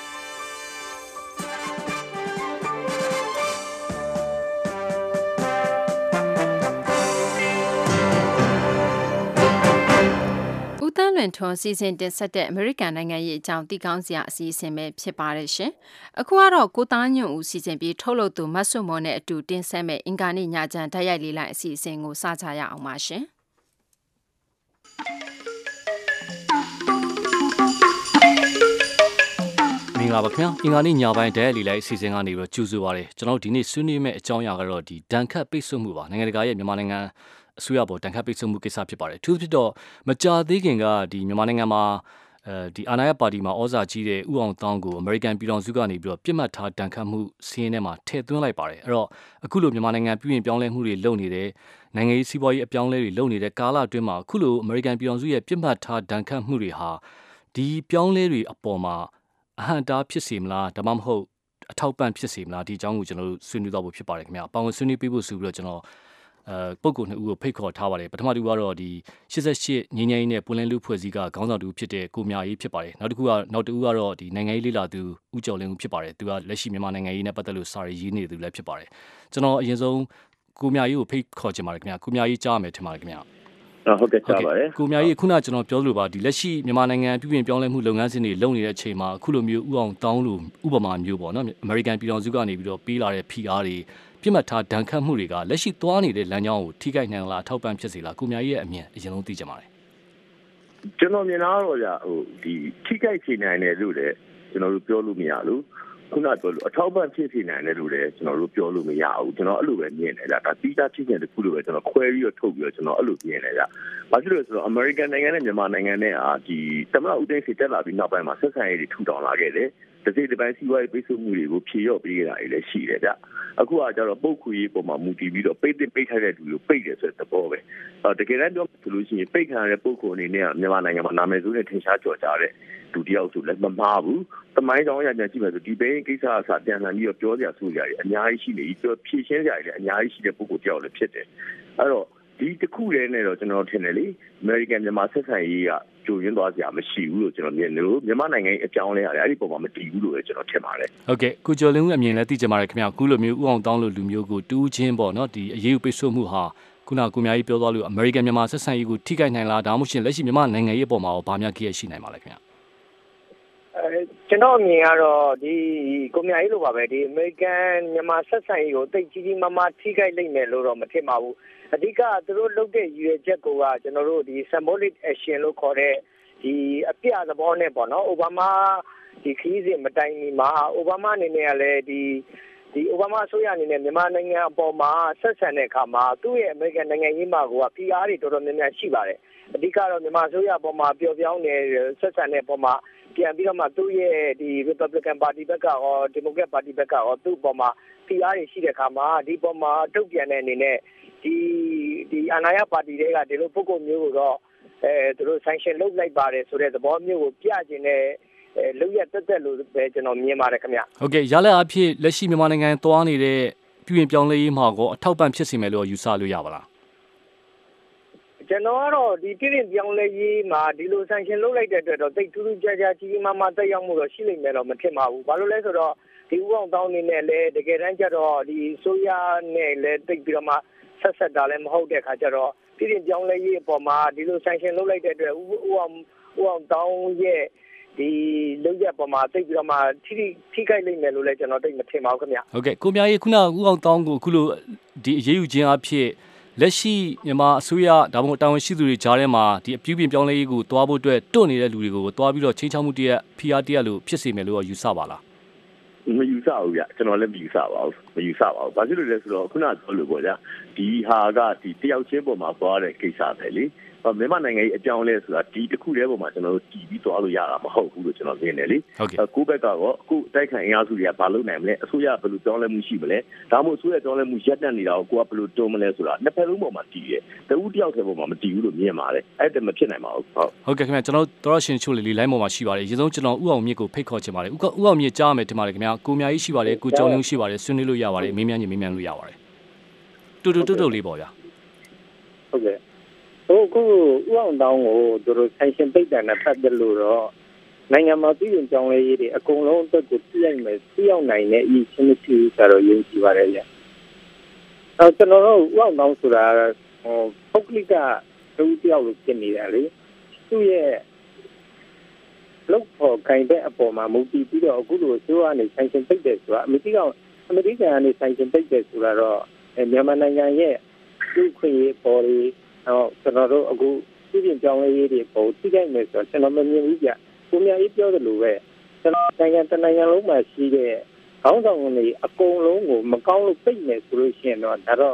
တန်းလွင်ထွန်းစီစဉ်တင်ဆက်တဲ့အမေရိကန်နိုင်ငံရေးအကြောင်းသိကောင်းစရာအစီအစဉ်ပဲဖြစ်ပါတယ်ရှင်။အခုကတော့ကိုသားညွန့်ဦးစီစဉ်ပြီးထုတ်လုပ်သူမတ်ဆွမော်နဲ့အတူတင်ဆက်မဲ့အင်္ဂါနေ့ညချမ်းတိုက်ရိုက်လေးလိုက်အစီအစဉ်ကိုစကြရအောင်ပါရှင်။မင်္ဂလာပါခင်ဗျာအင်္ဂါနေ့ညပိုင်းတိုက်ရိုက်လေးလိုက်အစီအစဉ်ကနေပြီးတော့ကြိုဆိုပါရစေကျွန်တော်ဒီနေ့ဆွေးနွေးမယ့်အကြောင်းအရာကတော့ဒီဒဏ်ခတ်ပိတ်ဆို့မှုပါနိုင်ငံတကာရဲ့မြန်မာနိုင်ငံအစိုးရပေါ်တန်ခတ်ပိတ်ဆို့မှုကိစ္စဖြစ်ပါတယ်သူဖြစ်တော့မကြာသေးခင်ကဒီမြန်မာနိုင်ငံမှာဒီအာဏာရပါတီမှာဩဇာကြီးတဲ့ဥအောင်တောင်းကိုအမေရိကန်ပြည်ထောင်စုကနေပြီးတော့ပြစ်မှတ်ထားတန်ခတ်မှုစီးရင်ထဲမှာထည့်သွင်းလိုက်ပါတယ်အဲ့တော့အခုလိုမြန်မာနိုင်ငံပြည်ရင်ပြောင်းလဲမှုတွေလုပ်နေတဲ့နိုင်ငံရေးစီးပွားရေးအပြောင်းလဲတွေလုပ်နေတဲ့ကာလအတွင်းမှာအခုလိုအမေရိကန်ပြည်ထောင်စုရဲ့ပြစ်မှတ်ထားတန်ခတ်မှုတွေဟာဒီပြောင်းလဲတွေအပေါ်မှာအဟန့်တားဖြစ်စေမလားဒါမှမဟုတ်အထောက်ပံ့ဖြစ်စေမလားဒီအကြောင်းကိုကျွန်တော်တို့ဆွေးနွေးတော့ဖို့ဖြစ်ပါတယ်ခင်ဗျာပါဝင်ဆွေးနွေးပေးဖို့ဆိုပြီးတော့ကျွန်တော်ပုဂ္ဂိုလ်နှစ်ဦးကိုဖိတ်ခေါ်ထားပါတယ်ပထမတူကတော့ဒီ88ငင်းငင်းနဲ့ပွင့်လင်းလူဖွဲ့စည်းကခေါင်းဆောင်တူဖြစ်တဲ့ကိုမြအေးဖြစ်ပါတယ်နောက်တူကတော့ဒီနိုင်ငံရေးလေ့လာသူဦးကျော်လင်းဦးဖြစ်ပါတယ်သူကလက်ရှိမြန်မာနိုင်ငံရေးနဲ့ပတ်သက်လို့စာရေးနေသူလည်းဖြစ်ပါတယ်ကျွန်တော်အရင်ဆုံးကိုမြအေးကိုဖိတ်ခေါ်ချင်ပါတယ်ခင်ဗျာကိုမြအေးကြားမယ်ထင်ပါတယ်ခင်ဗျာဟုတ်ကဲ့ကြားပါတယ်ကိုမြအေးခုနကျွန်တော်ပြောလို့ပါဒီလက်ရှိမြန်မာနိုင်ငံပြည်ပြင်ပြောင်းလဲမှုလုပ်ငန်းစဉ်တွေလုပ်နေတဲ့အချိန်မှာအခုလိုမျိုးဥအောင်တောင်းလို့ဥပမာမျိုးပေါ့နော်အမေရိကန်ပြည်ထောင်စုကနေပြီးတော့ပေးလာတဲ့ PR တွေပြစ်မှတ်ထားဒဏ်ခတ်မှုတွေကလက်ရှိသွားနေတဲ့လမ်းကြောင်းကိုထိခိုက်နိုင်လားအထောက်ပံ့ဖြစ်စေလားကိုမြရဲ့အမြင်အရင်ဆုံးသိကြပါမယ်ကျွန်တော်မြင်တာတော့ကြာဒီထိခိုက်စေနိုင်တယ်လို့လည်းကျွန်တော်တို့ပြောလို့မရဘူးခုနပြောလို့အထောက်ပံ့ဖြစ်စေနိုင်တယ်လို့လည်းကျွန်တော်တို့ပြောလို့မရဘူးကျွန်တော်အဲ့လိုပဲမြင်တယ်ဒါတိကျဖြစ်ခြင်းတစ်ခုလို့ပဲကျွန်တော်ခွဲပြီးတော့ထုတ်ပြီးတော့ကျွန်တော်အဲ့လိုမြင်တယ်ကြာဘာဖြစ်လို့လဲဆိုတော့အမေရိကန်နိုင်ငံနဲ့မြန်မာနိုင်ငံနဲ့ဒီသမ္မတဦးသိန်းစိန်တက်လာပြီးနောက်ပိုင်းမှာဆက်ဆံရေးတွေထူထောင်လာခဲ့တယ်တစ်စိတ်တစ်ပိုင်းစီးပွားရေးပိတ်ဆို့မှုတွေကိုဖြေလျော့ပေးတာတွေလည်းရှိတယ်ဗျအခုကကျတော့ပုတ်ခွေရေးပုံမှာမူတည်ပြီးတော့ပိတ်ထားတဲ့လူကိုပိတ်တယ်ဆိုတဲ့သဘောပဲတကယ်တမ်းပြောဆိုလို့ရှိရင်ပိတ်ခံရတဲ့ပုတ်ခွေအနေနဲ့မြန်မာနိုင်ငံမှာနာမည်ဆိုးနဲ့ထင်ရှားကြော်ကြားတဲ့လူတယောက်ဆိုလည်းမမှားဘူးတမိုင်းကြောင်ရပြန်ကြည့်မယ်ဆိုဒီဘိန်းကိစ္စအစားပြန်လှန်ပြီးတော့ပြောစရာဆိုစရာတွေအများကြီးရှိနေပြီးဖြည့်ရှင်းစရာတွေလည်းအများကြီးရှိတဲ့ပုဂ္ဂိုလ်တယောက်လည်းဖြစ်တယ်အဲ့တော့ဒီတစ်ခုတည်းနဲ့တော့ကျွန်တော်ထင်တယ်လေအမေရိကန်မြန်မာဆက်ဆံရေးကကျိုးရင်းသွားစရာမရှိဘူးလို့ကျွန်တော်မြင်တယ်လို့မြန်မာနိုင်ငံရဲ့အကြောင်းလဲရတယ်အဲ့ဒီပုံမှာမတည်ဘူးလို့လည်းကျွန်တော်ထင်ပါတယ်ဟုတ်ကဲ့ကိုကျော်လင်းဦးအမြင်လည်းသိကြပါတယ်ခင်ဗျာအခုလိုမျိုးဥအောင်တောင်းလို့လူမျိုးကိုတူးချင်းပေါ့နော်ဒီအရေးယူပိတ်ဆို့မှုဟာခုနကကိုမြကြီးပြောသွားလို့အမေရိကန်မြန်မာဆက်ဆံရေးကိုထိခိုက်နိုင်လားဒါမှမဟုတ်လက်ရှိမြန်မာနိုင်ငံရေးအပေါ်မှာရောဗာများကြီးရရှိနိုင်ပါလဲခင်ဗျာကျွန်တော်အမြင်ကတော့ဒီကိုမြကြီးလိုပါပဲဒီအမေရိကန်မြန်မာဆက်ဆံရေးကိုတိတ်ကြီးကြီးမားမားထိခိုက်လိမ့်မယ်လို့တော့မထင်ပါဘူးအဓိကသူတို့လုပ်တဲ့ရည်ရွယ်ချက်ကိုကကျွန်တော်တို့ဒီ symbolic action လို့ခေါ်တဲ့ဒီအပြသဘောနဲ့ပေါ့နော်အိုဘားမားဒီခရီးစဉ်မတိုင်မီမှာအိုဘားမားအနေနဲ့ကလည်းဒီအိုဘားမားအစိုးရအနေနဲ့မြန်မာနိုင်ငံအပေါ်မှာဆက်ဆံတဲ့အခါမှာသူ့ရဲ့အမေရိကန်နိုင်ငံရေးမှာက PR တွေတော်တော်များများရှိပါတယ်အဓိကတော့မြန်မာအစိုးရအပေါ်မှာပျော်ပြောင်းနေဆက်ဆံတဲ့အပေါ်မှာပြန်ပြီးတော့မှသူ့ရဲ့ဒီ Republican Party ဘက်ကရော Democrat Party ဘက်ကရောသူ့အပေါ်မှာ PR တွေရှိတဲ့အခါမှာဒီအပေါ်မှာတုံ့ပြန်တဲ့အနေနဲ့ဒီအာဏာရပါတီတွေကဒီလိုပုဂ္ဂိုလ်မျိုးကိုတော့သူတို့ sanction လုပ်လိုက်ပါတယ်ဆိုတဲ့သဘောမျိုးကိုပြကျင်တဲ့လုပ်ရတက်လို့ပဲကျွန်တော်မြင်ပါတယ်ခင်ဗျဟုတ်ကဲ့ရလက်အဖြစ်လက်ရှိမြန်မာနိုင်ငံသွားနေတဲ့ပြည်ပြင်ပြောင်းလဲရေးမှာကိုအထောက်ပံ့ဖြစ်စေမယ်လို့ယူဆလို့ရပါလားကျွန်တော်ကတော့ဒီပြည်ပြင်ပြောင်းလဲရေးမှာဒီလို sanction လုပ်လိုက်တဲ့အတွက်တော့တိတ်ထူးထူးခြားခြားကြီးမားမားတက်ရောက်မှုတော့ရှိလိမ့်မယ်တော့မထင်ပါဘူးဘာလို့လဲဆိုတော့ဒီဥအောင်တောင်းနေနဲ့လည်းတကယ်တမ်းကျတော့ဒီဆိုရနဲ့လည်းတိတ်ပြီးတော့မှဆက်တာလည်းမဟုတ်တဲ့ခါကျတော့ပြည်ပြင်ပြောင်းလဲရေးအပေါ်မှာဒီလို sanction လုပ်လိုက်တဲ့အတွက်ဥအောင်တောင်းရဲ့ဒီလုပ်ရပေါ်မှာတိတ်ပြီးတော့မှထိခိုက်လိမ့်မယ်လို့လည်းကျွန်တော်တိတ်မထင်ပါဘူးခင်ဗျဟုတ်ကဲ့ကိုမြကြီးခုနဥအောင်တောင်းကိုအခုလိုဒီအရေးယူခြင်းအဖြစ်လက်ရှိမြန်မာအစိုးရဒါမှမဟုတ်တာဝန်ရှိသူတွေကြားထဲမှာဒီအပြုပြင်ပြောင်းလဲရေးကိုတွားဖို့အတွက်တွန့်နေတဲ့လူတွေကိုတွားပြီးတော့ချင်းချောက်မှုတရက် PR တရက်လို့ဖြစ်စေမယ်လို့ယူဆပါလားမယူဆဘူးဗျကျွန်တော်လည်းမယူဆပါဘူးဘာဖြစ်လို့လဲဆိုတော့ခုနပြောလို့ပေါ့ဗျာဒီဟာကဒီတယောက်ချင်းပေါ်မှာသွားတဲ့ကိစ္စပဲလေမြန်မာနိုင်ငံရဲ့အကြောင်းလဲဆိုတာဒီတစ်ခုတည်းပေါ်မှာကျွန်တော်တို့တည်ပြီးသွားလို့ရတာမဟုတ်ဘူးလို့ကျွန်တော်မြင်တယ်လေကိုဘက်ကတော့အခုတိုက်ခိုင်အင်အားစုတွေကဘာလုပ်နိုင်မလဲအစိုးရဘယ်လိုပြောင်းလဲမှုရှိမလဲဒါမှမဟုတ်အစိုးရပြောင်းလဲမှုရပ်တန့်နေတာကိုကိုကဘယ်လိုတွန်းမလဲဆိုတာနှစ်ဖက်လုံးပေါ်မှာတည်တယ်တဦးတယောက်တည်းပေါ်မှာမတည်ဘူးလို့မြင်ပါတယ်အဲ့ဒါမဖြစ်နိုင်ပါဘူးဟုတ်ကဲ့ခင်ဗျကျွန်တော်တော်ရှင်ချိုလေးလိုင်းပေါ်မှာရှိပါတယ်အရင်ဆုံးကျွန်တော်ဥအောင်မြင့်ကိုဖိတ်ခေါ်ချင်ပါတယ်ဥအောင်မြင့်ကြားမယ်တင်ပါတယ်ခင်ဗျကိုမြကြီးရှိပါတယ်ကိုကျော်လင်းရှိပါတယ်ဆွေးနွေးလို့ရပါတယ်မေးမြန်းလို့ရပါတယ်တူလေးပေါ့ဗျာဟုတ်ကဲ့အခုဥအောင်တောင်းကိုသူတို့ sanction ပိတ်တယ်နဲ့ဖတ်တယ်လို့တော့နိုင်ငံမှာပြည်ပြင်ပြောင်းလဲရေးတွေအကုန်လုံးအတွက်ကိုပြည့်ရောက်နိုင်တဲ့အရေးချင်းမရှိဘူးဆိုတော့ယုံကြည်ပါတယ်ဗျ။ကျွန်တော်တို့ဥအောင်တောင်းဆိုတာပုဂ္ဂလိကလူတယောက်လိုဖြစ်နေတာလေသူ့ရဲ့လောက်ဖို့ခိုင်တဲ့အပေါ်မှာမူတည်ပြီးတော့အခုလိုအစိုးရကနေ sanction ပိတ်တယ်ဆိုတာအမေရိကန်ကနေ sanction ပိတ်တယ်ဆိုတာတော့မြန်မာနိုင်ငံရဲ့လူခွင့်ရေးပေါ်တွေကျွန်တော်တို့အခုပြည်ပြင်ပြောင်းလဲရေးတွေပုံထိခိုက်နေဆိုတော့ကျွန်တော်မမြင်ဘူးကြကိုမြကြီးပြောသလိုပဲကျွန်တော်နိုင်ငံလုံးမှာရှိတဲ့ခေါင်းဆောင်တွေအကုန်လုံးကိုမကောင်းလို့ပိတ်နေဆိုလို့ရှိရင်တော့ဒါတော့န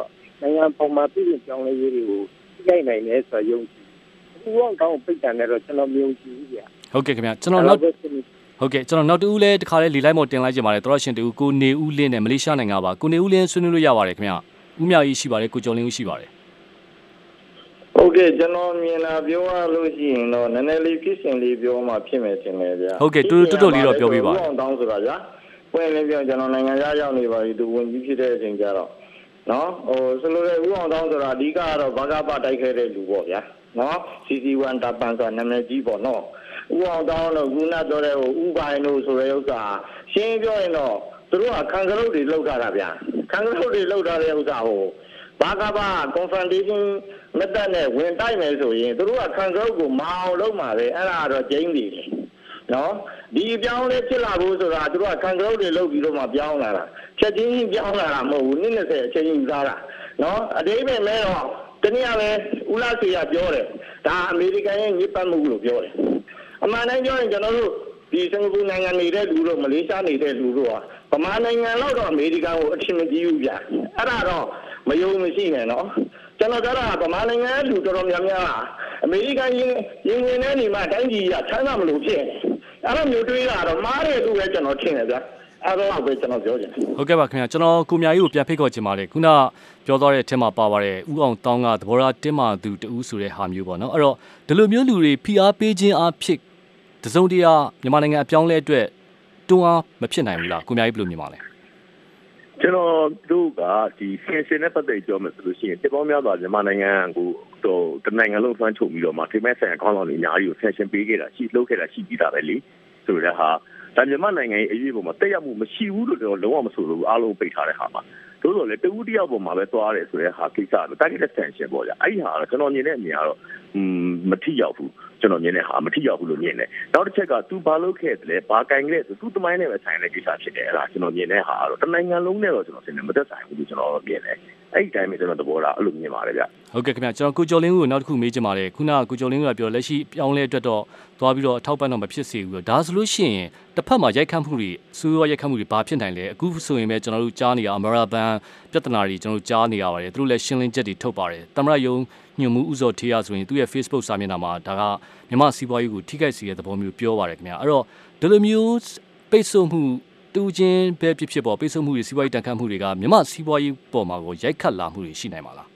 နိုင်ငံပေါ်မှာပြည်ပြောင်းလဲရေးတွေကိုရိုက်နိုင်တယ်ဆိုရုံကြည်ဦးအောင်တောင်းပိတ်တယ်လည်းတော့ကျွန်တော်မယုံကြည်ဘူးဗျာဟုတ်ကဲ့ခင်ဗျာကျွန်တော်နောက်တူလဲတခါလဲလီလိုက်မော်တင်လိုက်ကြပါတယ်တော်ရရှင်တူကိုနေဦးလင်းနဲ့မလေးရှားနိုင်ငံပါကိုနေဦးလင်းဆွေးနွေးလို့ရပါတယ်ခင်ဗျာဦးမြောက်ကြီးရှိပါတယ်ကိုကျော်လင်းဦးရှိပါတယ်ဟုတ်ကဲ့ကျွန်တော်မြင်လာပြောရလို့ရှိရင်တော့နည်းနည်းလေးဖြစ်စဉ်လေးပြောမှဖြစ်မယ်ထင်တယ်ဗျာဟုတ်ကဲ့တူတူလေးတော့ပြောပြပါဦးအောင်တောင်းဆိုတာဗျာပွင့်လင်းပြောကျွန်တော်နိုင်ငံသားရောက်နေပါပြီသူဝင်ကြီးဖြစ်တဲ့အချိန်ကျတော့နော်ဆိုလိုတဲ့ဦးအောင်တောင်းဆိုတာအဓိကကတော့ဘာကပတိုက်ခဲ့တဲ့လူပေါ့ဗျာနော် CC1 တာပန်ဆိုတာနာမည်ကြီးပေါ့နော်ဦးအောင်တောင်းတော့ခုနပြောတဲ့ဥပိုင်တို့ဆိုတဲ့ဥစ္စာရှင်းပြောရင်တော့သူတို့ကခံကလုတ်တွေလောက်ထားတာဗျာခံကလုတ်တွေလောက်ထားတဲ့ဥစ္စာဘာကပ confrontation မတက်နဲ့ဝင်တိုက်မယ်ဆိုရင်သူတို့ကခံကလုတ်ကိုမအောင်လုပ်မှာပဲအဲ့ဒါတော့ကျင်းနေတယ်နော်ဒီပြောင်းလဲဖြစ်လာဖို့ဆိုတာသူတို့ကခံကလုတ်တွေလုပ်ပြီးတော့မှပြောင်းလာတာချက်ချင်းပြောင်းလာတာမဟုတ်ဘူးနှစ်20အချိန်ယူသားတာနော်အတိတ်ပဲမဲတော့တနည်းအားဖြင့်ဦးလာစီကပြောတယ်ဒါအမေရိကန်ရဲ့ညစ်ပတ်မှုလို့ပြောတယ်အမှန်တိုင်းပြောရင်ကျွန်တော်တို့ဒီစင်ကာပူနိုင်ငံနေတဲ့လူတို့မလေးရှားနေတဲ့လူတို့ကဗမာနိုင်ငံလောက်တော့အမေရိကန်ကိုအထင်မကြီးဘူးဗျအဲ့ဒါတော့မယုံမရှိနဲ့နော်ကျွန်တော်ကတော့ဗမာနိုင်ငံရဲ့လူတော်တော်များများအမေရိကန်ရင်ဝင်နေနေမှတိုင်းပြည်ကချမ်းသာမလို့ဖြစ်နေအဲ့လိုမျိုးတွေးတာတော့မားတယ်လို့ပဲကျွန်တော်ထင်တယ်ဗျအဲ့တော့ပဲကျွန်တော်ပြောချင်တယ်ဟုတ်ကဲ့ပါခင်ဗျာကျွန်တော်ကိုမြာကြီးကိုပြန်ဖိတ်ခေါ်ချင်ပါတယ်ခုနပြောသွားတဲ့အထက်မှာပါပါတယ်ဦးအောင်တောင်းကသဘောထားတင်းမာသူတူဆိုတဲ့ဟာမျိုးပေါ့နော်အဲ့တော့ဒီလိုမျိုးလူတွေဖိအားပေးခြင်းအဖြစ်တစုံတရာမြန်မာနိုင်ငံအပြောင်းလဲအတွက်တွန်းအားမဖြစ်နိုင်ဘူးလားကိုမြာကြီးဘယ်လိုမြင်ပါလဲကျွန်တော်တို့ကဒီဆင်ရှင်နဲ့ပတ်သက်ကြောမယ်ဆိုလို့ရှိရင်တပေါင်းများစွာမြန်မာနိုင်ငံကိုတော့တနိုင်ငံလုံးဆွမ်းချုပ်ပြီးတော့မှထိမဲဆိုင်အကောင့်တော်တွေအများကြီးကိုဆင်ရှင်ပေးခဲ့တာရှိလုပ်ခဲ့တာရှိပြီးတာပဲလေဆိုတော့ဟာဒါမြန်မာနိုင်ငံရဲ့အရေးပေါ်မှာတက်ရောက်မှုမရှိဘူးလို့တော့လုံးဝမဆိုလို့အားလုံးပိတ်ထားတဲ့ဟာမှာတို့ဆိုလေတဦးတယောက်ပေါ်မှာပဲသွားတယ်ဆိုတဲ့ဟာကိစ္စတော့ target extension ပေါ့ဗျာအဲ့ဒီဟာတော့ကျွန်တော်မြင်တဲ့အမြင်ကတော့မထိရောက်ဘူးကျွန်တော်မြင်တဲ့ဟာမထိရောက်ဘူးလို့မြင်တယ်နောက်တစ်ချက်က तू ဘာလုပ်ခဲ့တယ်ဘာကင်ခဲ့ဆို तू တမိုင်းနဲ့ပဲဆိုင်တဲ့ကိစ္စဖြစ်တယ်အဲ့ဒါကျွန်တော်မြင်တဲ့ဟာကတော့တနိုင်ငံလုံးနဲ့တော့ကျွန်တော်ဆင်နေမသက်ဆိုင်ဘူးလို့ကျွန်တော်မြင်တယ်အဲ့ဒီတိုင်းပဲကျွန်တော်သဘောထားအဲ့လိုမြင်ပါတယ်ဗျဟုတ်ကဲ့ခင်ဗျကျွန်တော်ကိုကျော်လင်းကိုနောက်တစ်ခုမေးချင်ပါတယ်ခုနကကိုကျော်လင်းကပြောလက်ရှိပြောင်းလဲအတွက်တော့သွားပြီးတော့အထောက်ပံ့တော့မဖြစ်စေဘူးတော့ဒါဆိုလို့ရှိရင်တစ်ဖက်မှာရိုက်ခတ်မှုတွေစိုးရောရိုက်ခတ်မှုတွေဘာဖြစ်နိုင်လဲအခုဆိုရင်ပဲကျွန်တော်တို့ကြားနေရအမေရိကန်ပြဿနာတွေကျွန်တော်တို့ကြားနေရပါတယ်သူတို့လည်းရှင်းလင်းချက်တွေထုတ်ပါတယ်သမရယုံညွှန်မှုဥစောထေးရဆိုရင်သူ့ရဲ့ Facebook စာမျက်နှာမှာဒါကမြန်မာစီးပွားရေးကိုထိခိုက်စေတဲ့သဘောမျိုးပြောပါတယ်ခင်ဗျအဲ့တော့ဒီလိုမျိုးပိတ်ဆို့မှုတူချင်းပဲဖြစ်ပေါ်ပိတ်ဆို့မှုတွေစီးပွားရေးတန်ခတ်မှုတွေကမြန်မာစီးပွားရေးပေါ်မှာကိုရိုက်ခတ်လာမှုတွေရှိနိုင်ပါလား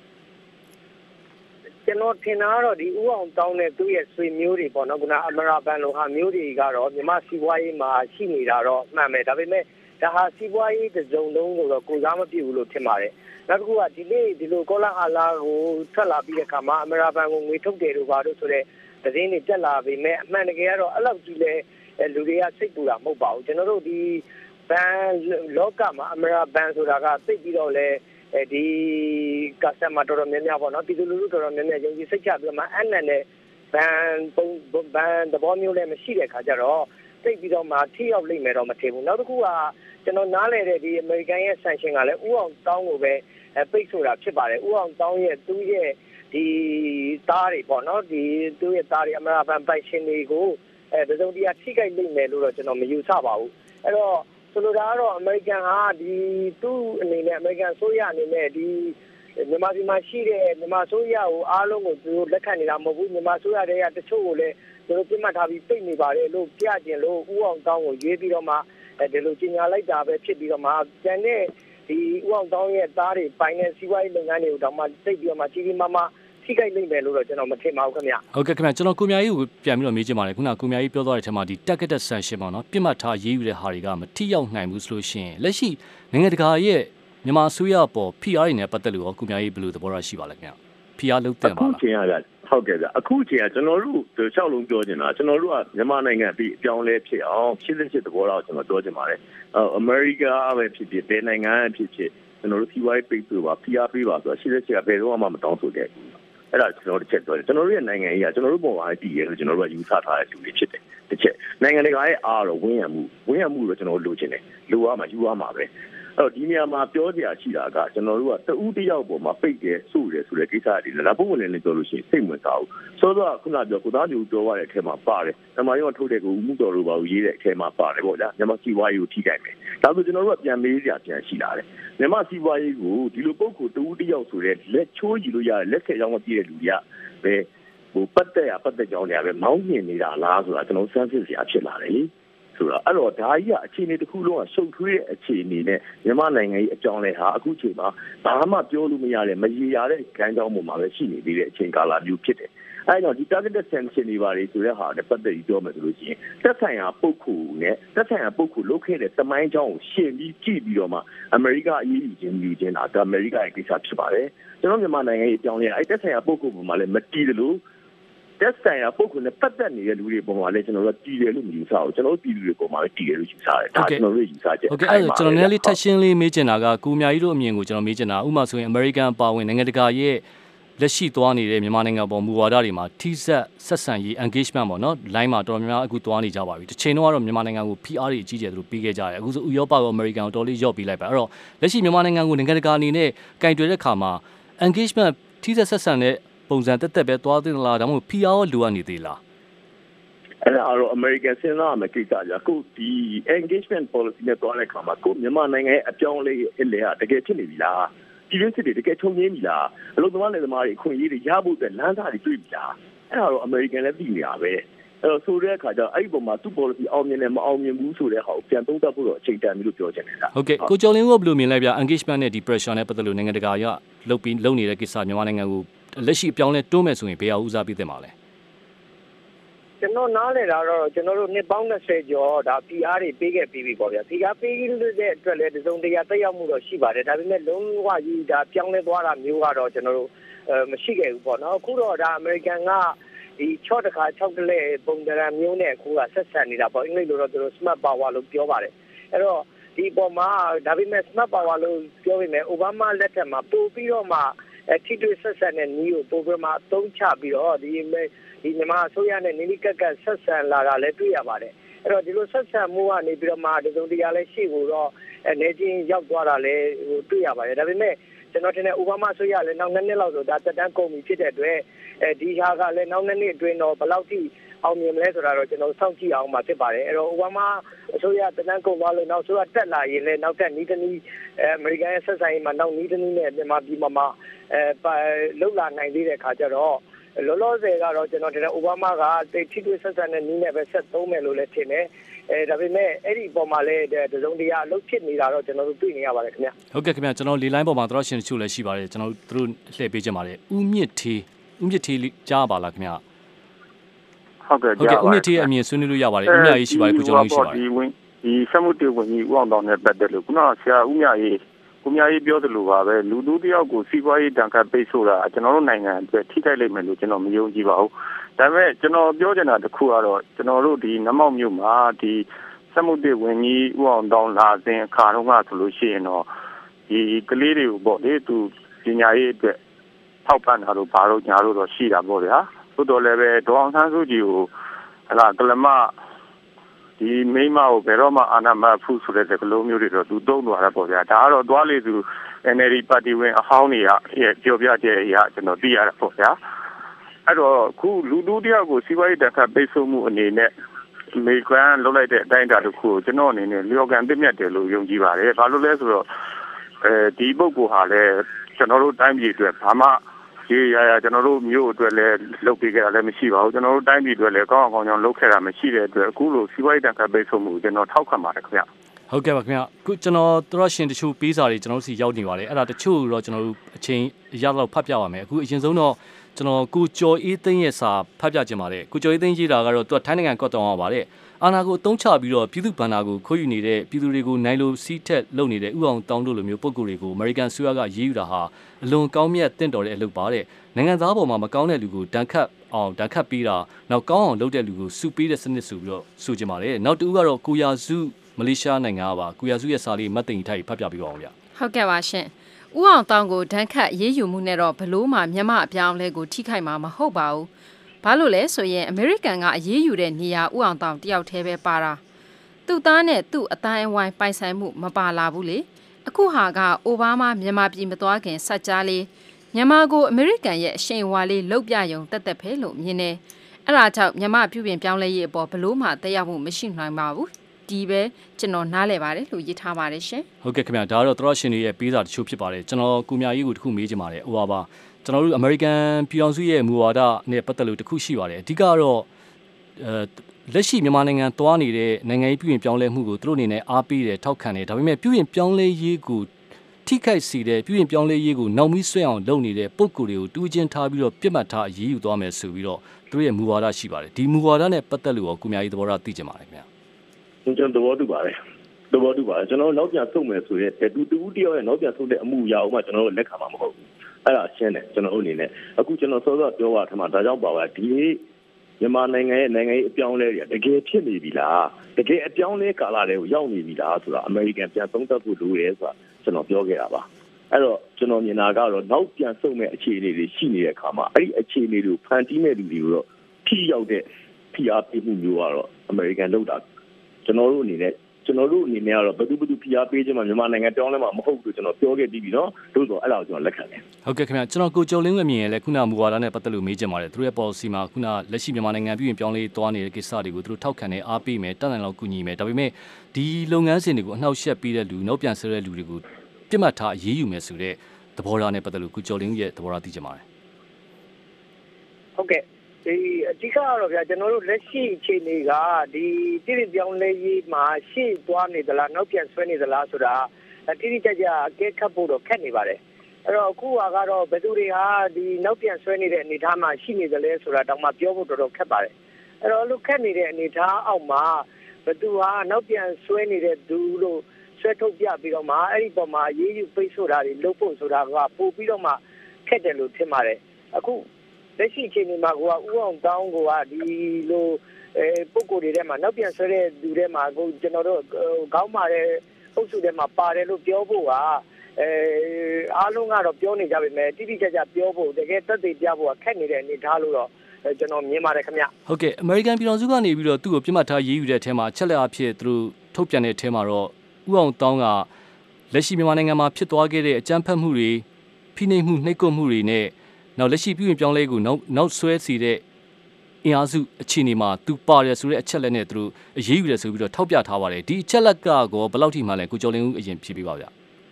ကျွန်တော်ထင်တာကတော့ဒီဦးအောင်တောင်းတဲ့သူ့ရဲ့ဆွေမျိုးတွေပေါ့နော်ခုနအမရာဘန်လိုဟာမျိုးတွေကတော့မြန်မာစီးပွားရေးမှာရှိနေတာတော့မှန်ပဲဒါပေမဲ့ဒါဟာစီးပွားရေးတစ်စုံလုံးကိုတော့ကိုစားမပြည့်ဘူးလို့ထင်ပါတယ်နောက်တစ်ခုကဒီနေ့ဒီလိုကောလာဟာလာကိုထွက်လာပြီးတဲ့အခါမှာအမရာဘန်ကိုငွေထုတ်တယ်လို့ပါလို့ဆိုတဲ့သတင်းတွေတက်လာပေမဲ့အမှန်တကယ်ကတော့အဲ့လောက်ကြီးလဲလူတွေကစိတ်ပူတာမဟုတ်ပါဘူးကျွန်တော်တို့ဒီဘန်လောကမှာအမရာဘန်ဆိုတာကသိပြီးတော့လဲဒီ customer တော်တော်များများပေါ့နော်ပြည်သူလူထုတော်တော်များများယုံကြည်စိတ်ချပြီးမှအနက်နဲ့ဘန်သဘောမျိုးလည်းမရှိတဲ့ခါကျတော့သိပြီးတော့မှထိရောက်လိမ့်မယ်တော့မထင်ဘူးနောက်တစ်ခုကကျွန်တော်နားလည်တဲ့ဒီအမေရိကန်ရဲ့ sanction ကလည်းဥအောင်တောင်းကိုပဲပိတ်ဆိုတာဖြစ်ပါတယ်ဥအောင်တောင်းရဲ့သူ့ရဲ့ဒီသားတွေပေါ့နော်ဒီသူ့ရဲ့သားတွေအမရာဘန်ပိုင်ရှင်တွေကိုတစုံတရာထိခိုက်လိမ့်မယ်လို့တော့ကျွန်တော်မယူဆပါဘူးအဲ့တော့ဆိုလိုတာကတော့အမေရိကန်ဟာဒီသူ့အနေနဲ့အမေရိကန်ဆိုရအနေနဲ့ဒီမြန်မာပြည်မှာရှိတဲ့မြန်မာဆိုရကိုအားလုံးကိုသူတို့လက်ခံနေတာမဟုတ်ဘူးမြန်မာဆိုရတဲ့တချို့ကိုလည်းသူတို့ပြတ်မှတ်ထားပြီးပိတ်နေပါတယ်လို့ပြကျင်လို့ဥအောင်တောင်းကိုရွေးပြီးတော့မှဒီလိုကြီးညာလိုက်တာပဲဖြစ်ပြီးတော့မှကျန်တဲ့ဒီဥအောင်တောင်းရဲ့သားတွေပိုင်းတဲ့စီးပွားရေးလုပ်ငန်းတွေကိုတော့မှသိပြီးတော့မှကြီးကြီးမားမားထိခိုက်နိုင်မယ်လို့တော့ကျွန်တော်မထင်ပါဘူးခင်ဗျဟုတ်ကဲ့ခင်ဗျကျွန်တော်ကိုမြာကြီးကိုပြန်ပြီးတော့မေးချင်ပါတယ်ခုနကကိုမြာကြီးပြောသွားတဲ့အထက်မှာဒီ targeted sanction ပေါ့နော်ပြစ်မှတ်ထားရေးယူတဲ့ဟာတွေကမထိရောက်နိုင်ဘူးဆိုလို့ရှိရင်လက်ရှိနိုင်ငံတကာရဲ့မြန်မာအစိုးရပေါ် PR တွေနဲ့ပတ်သက်လို့ကိုမြာကြီးဘယ်လိုသဘောထားရှိပါလဲခင်ဗျ PR လုပ်တင်ပါလားအခုချိန်ကဟုတ်ကဲ့ဗျအခုချိန်ကကျွန်တော်တို့၆လုံးပြောချင်တာကျွန်တော်တို့ကမြန်မာနိုင်ငံပြည်အပြောင်းလဲဖြစ်အောင်ဖြစ်သဘောတော့ကျွန်တော်ပြောချင်ပါတယ်အမေရိကပဲဖြစ်ဖြစ်ဘယ်နိုင်ငံဖြစ်ဖြစ်ကျွန်တော်တို့စီးပွားရေးပိတ်ဆို့ပါ PR ပေးပါဆိုတော့ရှိကဘယ်တော့မှမတောင်းဆိုခဲ့ဘူးအဲ့ဒါကျွန်တော်တစ်ချက်ပြောတယ်ကျွန်တော်တို့ရဲ့နိုင်ငံကြီးကကျွန်တော်တို့ပုံမှာတည်ရဲလို့ကျွန်တော်တို့ကယူဆထားတဲ့လူတွေဖြစ်တယ်တစ်ချက်နိုင်ငံတကာရဲ့အားတော့ဝင်းရမှုတော့ကျွန်တော်တို့လိုချင်တယ်လိုရမှာယူရမှာပဲတော့ဒီနေရာမှာပြောကြရရှိတာကကျွန်တော်တို့ကတဦးတယောက်ပေါ်မှာပိတ်တယ်စုတယ်ဆိုတဲ့ကိစ္စတွေလည်းဒါပုံမှန်လည်းပြောလို့ရှိရင်စိတ်ဝင်စားဘူးဆိုတော့ခုနပြောကိုသားမျိုးပြောရတဲ့အထက်မှာပါတယ်ဓမ္မရောထုတ်တဲ့ကိုဦးမှုတော်တို့ပါရေးတဲ့အထက်မှာပါတယ်ပေါ့ဗျာမြန်မာစီဝါရေးကိုထိခိုက်မယ်ဒါဆိုကျွန်တော်တို့ကပြန်မေးကြပြန်ရှိလာတယ်မြန်မာစီဝါရေးကိုဒီလိုပုံကိုတဦးတယောက်ဆိုတဲ့လက်ချိုးကြည့်လို့ရတယ်လက်ဆက်ရောင်းမပြည့်တဲ့လူတွေကပဲဟိုပတ်သက်ကြောင်းတွေပဲမောင်းမြင်နေတာလားဆိုတာကျွန်တော်စမ်းစစ်စရာဖြစ်လာတယ်လေဆိုတော့အဲ့တော့ဒါကြီးကအခြေအနေတစ်ခုလုံးကရှုပ်ထွေးတဲ့အခြေအနေနဲ့မြန်မာနိုင်ငံကြီးအကြောင်းလဲဟာအခုချိန်မှာဘာမှပြောလို့မရတဲ့မရေရာတဲ့ခန်းကြောင်းပေါ်မှာပဲရှိနေသေးတဲ့အချိန်ကာလမျိုးဖြစ်တယ်။အဲ့တော့ဒီ targeted sanction တွေပါလေဆိုတဲ့ဟာနဲ့ပတ်သက်ပြီးပြောမယ်ဆိုလို့ရှိရင်သက်ဆိုင်ရာပုဂ္ဂိုလ်နဲ့သက်ဆိုင်ရာပုဂ္ဂိုလ်လုပ်ခဲ့တဲ့တမိုင်းကြောင်းကိုရှင်းပြီးကြည့်ပြီးတော့မှအမေရိကအရေးယူခြင်းဒါအမေရိကရဲ့ကိစ္စဖြစ်ပါတယ်။ကျွန်တော်မြန်မာနိုင်ငံရဲ့အကြောင်းလဲအဲ့သက်ဆိုင်ရာပုဂ္ဂိုလ်ပေါ်မှာလည်းမတီးသလိုတက်ဆိုင်ရာပုဂ္ဂိုလ်နဲ့ပတ်သက်နေတဲ့လူတွေပေါ်မှာလည်းကျွန်တော်တို့တည်တယ်လို့မယူဆဘူးကျွန်တော်တို့ပြည်သူတွေပေါ်မှာလည်းတည်တယ်လို့ယူဆတယ်ဒါကျွန်တော်တို့ယူဆချက်ဟုတ်ကဲ့အဲ့ကျွန်တော်နည်းလေးထပ်ရှင်းလေးမေးချင်တာကကိုမြကြီးတို့အမြင်ကိုကျွန်တော်မေးချင်တာဥပမာဆိုရင် American ပါဝင်နိုင်ငံတကာရဲ့လက်ရှိသွားနေတဲ့မြန်မာနိုင်ငံပေါ်မူဝါဒတွေမှာထိဆက်ဆံရေး engagement ပေါ့နော် line မှာတော်တော်များများအခုသွားနေကြပါပြီတစ်ချိန်တော့ကတော့မြန်မာနိုင်ငံကို PR တွေအကြီးကျယ်သူတို့ပေးခဲ့ကြတယ်အခုဆိုဥရောပရော American ကိုတော်လေးရော့ပေးလိုက်ပါအဲ့တော့လက်ရှိမြန်မာနိုင်ငံကိုနိုင်ငံတကာအနေနဲ့ကင်တွယ်တဲ့ခါမှာ engagement ထိဆက်ဆံတဲ့ပုံစံတက်ပဲသွားသင့်လားဒါမှမဟုတ် PR လိုအပ်နေသေးလားအဲ့ဒါတော့ American စဉ်းစားရမယ့်ကိစ္စကြကိုဒီ engagement policy နဲ့တွားတဲ့ခါမှာကိုမြန်မာနိုင်ငံရဲ့အပြောင်းအလဲအလဲကတကယ်ဖြစ်နေပြီလားပြည်တွင်းစစ်တွေတကယ်ချုပ်ငြိမ်းပြီလားအလုပ်သမားနယ်သမားတွေအခွင့်အရေးတွေရဖို့အတွက်လမ်းစာတွေတွေ့ပြီလားအဲ့ဒါတော့ American လည်းသိနေတာပဲအဲ့တော့ဆိုတဲ့အခါကျတော့အဲ့ဒီပုံမှာသူ့ policy အောင်မြင်တယ်မအောင်မြင်ဘူးဆိုတဲ့ဟာကိုပြန်သုံးသပ်ဖို့တော့အချိန်တန်ပြီလို့ပြောချင်တယ်လားဟုတ်ကဲ့ကိုကျော်လင်းကဘယ်လိုမြင်လိုက်ပြ engagement နဲ့ဒီ pressure နဲ့ပတ်သက်လို့နိုင်ငံတကာကလုပ်နေတဲ့ကိစ္စမြန်မာနိုင်ငံကိုလက်ရှိအပြောင်းလဲတွန်းမယ်ဆိုရင်ဘယ်အောင်ဦးစားပေးသင့်ပါလဲကျွန်တော်နားလည်တာတော့ကျွန်တော်တို့နှစ်ပေါင်း20ကျော်ဒါ PR တွေပေးခဲ့ပြီးပြီပေါ့ဗျာ PR ပေးခဲ့တဲ့အတွက်လည်းတစုံတရာတက်ရောက်မှုတော့ရှိပါတယ်ဒါပေမဲ့လုံးဝကြီးဒါပြောင်းလဲသွားတာမျိုးကတော့ကျွန်တော်တို့မရှိခဲ့ဘူးပေါ့နော်အခုတော့ဒါ American ကဒီ6တခါ6တလဲပုံစံမျိုးနဲ့အခုကဆက်ဆံနေတာပေါ့အင်္ဂလိပ်လိုတော့သူတို့ smart power လို့ပြောပါတယ်အဲ့တော့ဒီပေါ်မှာဒါပေမဲ့ smart power လို့ပြောပေမဲ့ Obama လက်ထက်မှာပို့ပြီးတော့မှထိတွေ့ဆက်ဆံတဲ့နည်းကိုပို့ပြီးမှအသုံးချပြီးတော့ဒီမြန်မာအစိုးရနဲ့နေနေကက်ကဆက်ဆံလာတာလည်းတွေ့ရပါတယ်အဲ့တော့ဒီလိုဆက်ဆံမှုကနေပြီးတော့မှတစုံတရာလည်းရှိဖို့တော့နေချင်းရောက်သွားတာလည်းတွေ့ရပါတယ်ဒါပေမဲ့ကျွန်တော်ထင်တယ်အိုဘားမားအစိုးရလည်းနောက်2နှစ်လောက်ဆိုဒါတက်တန်းကုန်ပြီဖြစ်တဲ့အတွက်ဒီဟာကလည်းနောက်2နှစ်အတွင်းတော့ဘယ်လောက်ထိအောင်မြင်မလဲဆိုတာတော့ကျွန်တော်စောင့်ကြည့်အောင်မှာဖြစ်ပါတယ်အဲ့တော့အိုဘားမားအစိုးရတက်တန်းကုန်သွားလို့နောက်ဆိုတော့တက်လာရင်လည်းနောက်ထပ်နီးတနည်းအမေရိကန်ရဲ့ဆက်ဆံရေးမှာနောက်နီးတနည်းနဲ့မြန်မာပြည်မှာလုံလာနိုင်သေးတဲ့ခါကျတော့လောလောဆယ်ကတော့ကျွန်တော်ထင်တယ်အိုဘားမားကထိတွေ့ဆက်ဆံတဲ့နည်းနဲ့ပဲဆက်သုံးမယ်လို့လည်းထင်တယ်ဒါပေမဲ့အဲ့ဒီပုံမှာလည်းတစုံတရာအလုပ်ဖြစ်နေတာတော့ကျွန်တော်တို့တွေ့နေရပါတယ်ခင်ဗျဟုတ်ကဲ့ခင်ဗျကျွန်တော်လေလိုင်းပေါ်မှာသရရှင်တချို့လည်းရှိပါတယ်ကျွန်တော်တို့လှည့်ပေးကြပါတယ်ဦးမြင့်ထေးကြားပါလားခင်ဗျဟုတ်ကဲ့ဦးမြင့်ထေးအမြင်ဆွေးနွေးလို့ရပါတယ်ဦးမြရေးရှိပါတယ်ကိုကျော်လေးရှိပါတယ်ဒီစက်မှုတေဝင်ကြီးဦးအောင်တောင်နဲ့ပတ်သက်လို့ခုနကဆရာဦးမြရေးပြောသလိုပါပဲလူသူတယောက်ကိုစီးပွားရေးတန်ခတ်ပိတ်ဆို့တာကျွန်တော်တို့နိုင်ငံအတွက်ထိခိုက်လိမ့်မယ်လို့ကျွန်တော်မယုံကြည်ပါဘူးဒါပေမဲ့ကျွန်တော်ပြောချင်တာတစ်ခုကတော့ကျွန်တော်တို့ဒီနမောက်မြို့မှာဒီစက်မှုတေဝင်ကြီးဦးအောင်တောင်လာစဉ်အခါတုန်းကဆိုလို့ရှိရင်တော့ဒီကလေးတွေကိုပေါ့လေသူပညာရေးအတွက်ထောက်ပံ့တာတို့ဘာလို့ညာလို့တော့ရှိတာပေါ့ဗျာသို့တော်လည်းပဲဒေါအောင်ဆန်းစုကြည်ကိုကလမဒီမိမကိုဘယ်တော့မှအာဏာမဖူးဆိုတဲ့ကလုံးမျိုးတွေတော့သူတုံးသွားတာပေါ့ဗျာဒါကတော့သွားလေသူ NLD ပါတီဝင်အဟောင်းတွေကပြောပြချက်အရာကျွန်တော်သိရတာပေါ့ဗျာအဲ့တော့ခုလူသူတယောက်ကိုစီးပွားရေးတက်ခတ်ပိတ်ဆို့မှုအနေနဲ့အမေရိကန်လုပ်လိုက်တဲ့အတိုင်းအတာတစ်ခုကိုကျွန်တော်အနေနဲ့လျော်ကန်သင့်မြတ်တယ်လို့ယုံကြည်ပါတယ်ဘာလို့လဲဆိုတော့ဒီပုဂ္ဂိုလ်ဟာလည်းကျွန်တော်တို့တိုင်းပြည်အတွက်ဘာမှကျွန်တော်တို့မျိုးအတွက်လည်းလုပ်ပေးခဲ့တာလည်းမရှိပါဘူးကျွန်တော်တို့တိုင်းပြည်အတွက်လည်းကောင်းအောင်ကြောင်းလုပ်ခဲ့တာမရှိတဲ့အတွက်အခုလိုစီးပွားရေးတန်ခတ်ပိတ်ဆို့မှုကျွန်တော်ထောက်ခံပါတယ်ခင်ဗျဟုတ်ကဲ့ပါခင်ဗျအခုကျွန်တော်တို့ရှင်တချို့ပေးစာတွေကျွန်တော်တို့စီရောက်နေပါတယ်အဲ့ဒါတချို့တော့ကျွန်တော်တို့အချိန်ရတော့ဖတ်ပြပါမယ်အခုအရင်ဆုံးတော့ကျွန်တော်ကိုကျော်အေးသိန်းရဲ့စာဖတ်ပြခြင်းပါတယ်ကိုကျော်အေးသိန်းရေးတာကတော့သူကထိုင်းနိုင်ငံကော့တောင်ပါပါတယ်အာနာကိုအသုံးချပြီးတော့ပြည်သူ့ဘဏ္ဍာကိုခိုးယူနေတဲ့ပြည်သူတွေကိုနိုင်လိုစီးထက်လုပ်နေတဲ့ဥအောင်တောင်းတို့လိုမျိုးပုံကိုယ်တွေကိုအမေရိကန်ဆိုရကရေးယူတာဟာအလွန်ကောင်းမြတ်တင့်တော်တဲ့အလုပ်ပါတဲ့နိုင်ငံသားပေါ်မှာမကောင်းတဲ့လူကိုတန်ခတ်ပေးတာနောက်ကောင်းအောင်လုပ်တဲ့လူကိုစုပေးတဲ့စနစ်ဆိုပြီးတော့ဆိုကြပါတယ်နောက်တူကတော့ကိုရာစုမလေးရှားနိုင်ငံကပါကိုရာစုရဲ့စာလေးမတ်သိန်ထိုက်ဖတ်ပြပေးပါအောင်ဗျဟုတ်ကဲ့ပါရှင်ဥအောင်တောင်းကိုတန်ခတ်ရေးယူမှုနဲ့တော့ဘလို့မှမြန်မာအပြောင်းလဲကိုထိခိုက်မှာမဟုတ်ပါဘူးဘာလို့လဲဆိုရင်အမေရိကန်ကအရေးယူတဲ့နေရာဥအောင်တောင်တယောက်တည်းပဲပါတာသူ့သားနဲ့သူ့အတိုင်းအဝိုင်းပိုင်ဆိုင်မှုမပါလာဘူးလေအခုဟာကအိုဘားမားမြန်မာပြည်မသွားခင်ဆက်ကြားလေးမြန်မာကိုအမေရိကန်ရဲ့အရှိန်အဝါလေးလှုပ်ပြယုံတက်တက်ဖဲလို့မြင်တယ်အဲ့ဒါကြောင့်မြန်မာပြုပြင်ပြောင်းလဲရေးအပေါ်ဘလို့မှတက်ရောက်မှုမရှိနိုင်ပါဘူးဒီပဲကျွန်တော်နားလည်ပါတယ်လို့ရေးထားပါတယ်ရှင်ဟုတ်ကဲ့ခင်ဗျာဒါတော့သရရှင်တွေရဲ့ပေးစာတချို့ဖြစ်ပါတယ်ကျွန်တော်ကုမြကြီးကိုတခုမေးချင်ပါတယ်ဟိုပါကျွန်တော်တို့အမေရိကန်ပြည်ထောင်စုရဲ့မူဝါဒနဲ့ပတ်သက်လို့တခုရှိပါတယ်အဓိကတော့လက်ရှိမြန်မာနိုင်ငံသွားနေတဲ့နိုင်ငံရေးပြုပြင်ပြောင်းလဲမှုကိုသူတို့အနေနဲ့အားပေးတယ်ထောက်ခံတယ်ဒါပေမဲ့ပြုပြင်ပြောင်းလဲရေးကိုထိခိုက်စေတဲ့ပြုပြင်ပြောင်းလဲရေးကိုနောက်မီးဆွဲအောင်လုပ်နေတဲ့ပုံကိုယ်တွေကိုတူးချင်းထားပြီးတော့ပြစ်မှတ်ထားအရေးယူသွားမယ်ဆိုပြီးတော့သူတို့ရဲ့မူဝါဒရှိပါတယ်ဒီမူဝါဒနဲ့ပတ်သက်လို့ကုမြကြီးသဘောထားသိချင်ပါတယ်ခင်ဗျာကျွန်တော်သဘောတူပါတယ်ကျွန်တော်နောက်ပြန်ဆုတ်မယ်ဆိုရဲတူတယောက်ရဲ့နောက်ပြန်ဆုတ်တဲ့အမှုရအောင်မှကျွန်တော်တို့လက်ခံမှာမဟုတ်ဘူးအဲ့ဒါရှင်းတယ်ကျွန်တော်တို့အနေနဲ့အခုကျွန်တော်စောစောပြောတာထမှာဒါကြောင့်ပါပါဒီမြန်မာနိုင်ငံရဲ့နိုင်ငံရေးအပြောင်းအလဲတွေတကယ်ဖြစ်နေပြီလားတကယ်အပြောင်းလဲကာလတွေကိုရောက်နေပြီလားဆိုတာအမေရိကန်ပြန်သုံးသပ်ဖို့လိုတယ်ဆိုတာကျွန်တော်ပြောခဲ့တာပါအဲ့တော့ကျွန်တော်မြင်တာကတော့နောက်ပြန်ဆုတ်မဲ့အခြေအနေတွေရှိနေတဲ့အခါမှာအဲ့ဒီအခြေအနေတွေကိုဖန်တီးမဲ့လူတွေကိုတော့ထိရောက်တဲ့ဖိအားပေးမှုမျိုးကတော့အမေရိကန်လုပ်တာကျွန်တော်တို့အနေနဲ့ကတော့ဘယ်သူဖိအားပေးခြင်းမှာမြန်မာနိုင်ငံတောင်းလဲမှာမဟုတ်ဘူးကျွန်တော်ပြောခဲ့ပြီးပြီနော်တို့ဆိုအဲ့ဒါကိုကျွန်တော်လက်ခံတယ်ဟုတ်ကဲ့ခင်ဗျာကျွန်တော်ကိုကျော်လင်းဝင်းမြင်ရလဲခုနမူဝါဒနဲ့ပတ်သက်လို့မေးချင်ပါတယ်သူတို့ရဲ့ policy မှာခုနလက်ရှိမြန်မာနိုင်ငံပြည်ပြောင်းလဲသွားနေတဲ့ကိစ္စတွေကိုသူတို့ထောက်ခံနေအားပေးမယ်တတ်နိုင်လောက်ကူညီမယ်ဒါပေမဲ့ဒီလုပ်ငန်းစဉ်တွေကိုအနှောက်အယှက်ပေးတဲ့လူနောက်ပြန်ဆဲတဲ့လူတွေကိုပြစ်မှတ်ထားအရေးယူမယ်ဆိုတဲ့သဘောထားနဲ့ပတ်သက်လို့ကိုကျော်လင်းရဲ့သဘောထားသိချင်ပါတယ်ဟုတ်ကဲ့ဒီအဓိကကတော့ဗျာကျွန်တော်တို့လက်ရှိအခြေအနေကဒီပြည်ပြောင်းလဲရေးမှာရှေ့သွားနေသလားနောက်ပြန်ဆွဲနေသလားဆိုတာတိတိကျကျအကဲခတ်ဖို့တော့ခက်နေပါတယ်အဲ့တော့အခုကတော့ဘယ်သူတွေဟာဒီနောက်ပြန်ဆွဲနေတဲ့အနေအထားမှာရှိနေသလဲဆိုတာတောင်မှပြောဖို့တော်တော်ခက်ပါတယ်အဲ့တော့လူခက်နေတဲ့အနေအထားအောက်မှာဘယ်သူဟာနောက်ပြန်ဆွဲနေတဲ့သူလို့ဆွဲထုတ်ပြပြီးတော့မှအဲ့ဒီပေါ်မှာရေးယူပိတ်ဆိုတာတွေလုပ်ဖို့ဆိုတာကပို့ပြီးတော့မှခက်တယ်လို့ထင်ပါတယ်အခုလက်ရှိအခြေအနေမှာကဦးအောင်တောင်းကဒီလိုပုံကိုယ်တွေထဲမှာနောက်ပြန်ဆွဲတဲ့သူတွေမှာကိုကျွန်တော်တို့ခေါင်းမာတဲ့အုပ်စုထဲမှာပါတယ်လို့ပြောဖို့ကအားလုံးကတော့ပြောနေကြပါမယ်တိတိကျကျပြောဖို့တကယ်သက်သေပြဖို့ခက်နေတဲ့အနေအထားလို့တော့ကျွန်တော်မြင်ပါတယ်ခင်ဗျဟုတ်ကဲ့အမေရိကန်ပြည်ထောင်စုကနေပြီးတော့သူ့ကိုပြစ်မှတ်ထားရေးယူတဲ့အထက်မှာချက်လက်အဖြစ်သူတို့ထုတ်ပြန်တဲ့အထက်မှာတော့ဦးအောင်တောင်းကလက်ရှိမြန်မာနိုင်ငံမှာဖြစ်သွားခဲ့တဲ့အကြမ်းဖက်မှုတွေဖိနှိပ်မှုနှိပ်ကွပ်မှုတွေနဲ့နောက်လက်ရှိပြည်ပြောင်းလဲကိုနောက်ဆွဲစီတဲ့အင်အားစုအခြေအနေမှာသူပါတယ်ဆိုတဲ့အချက်လက်နဲ့သူတို့အရေးယူတယ်ဆိုပြီးတော့ထောက်ပြထားပါတယ်ဒီအချက်လက်ကကောဘယ်လောက်ထိမှလဲကိုကျော်လင်းဦးအရင်ဖြေပေးပါဗျာ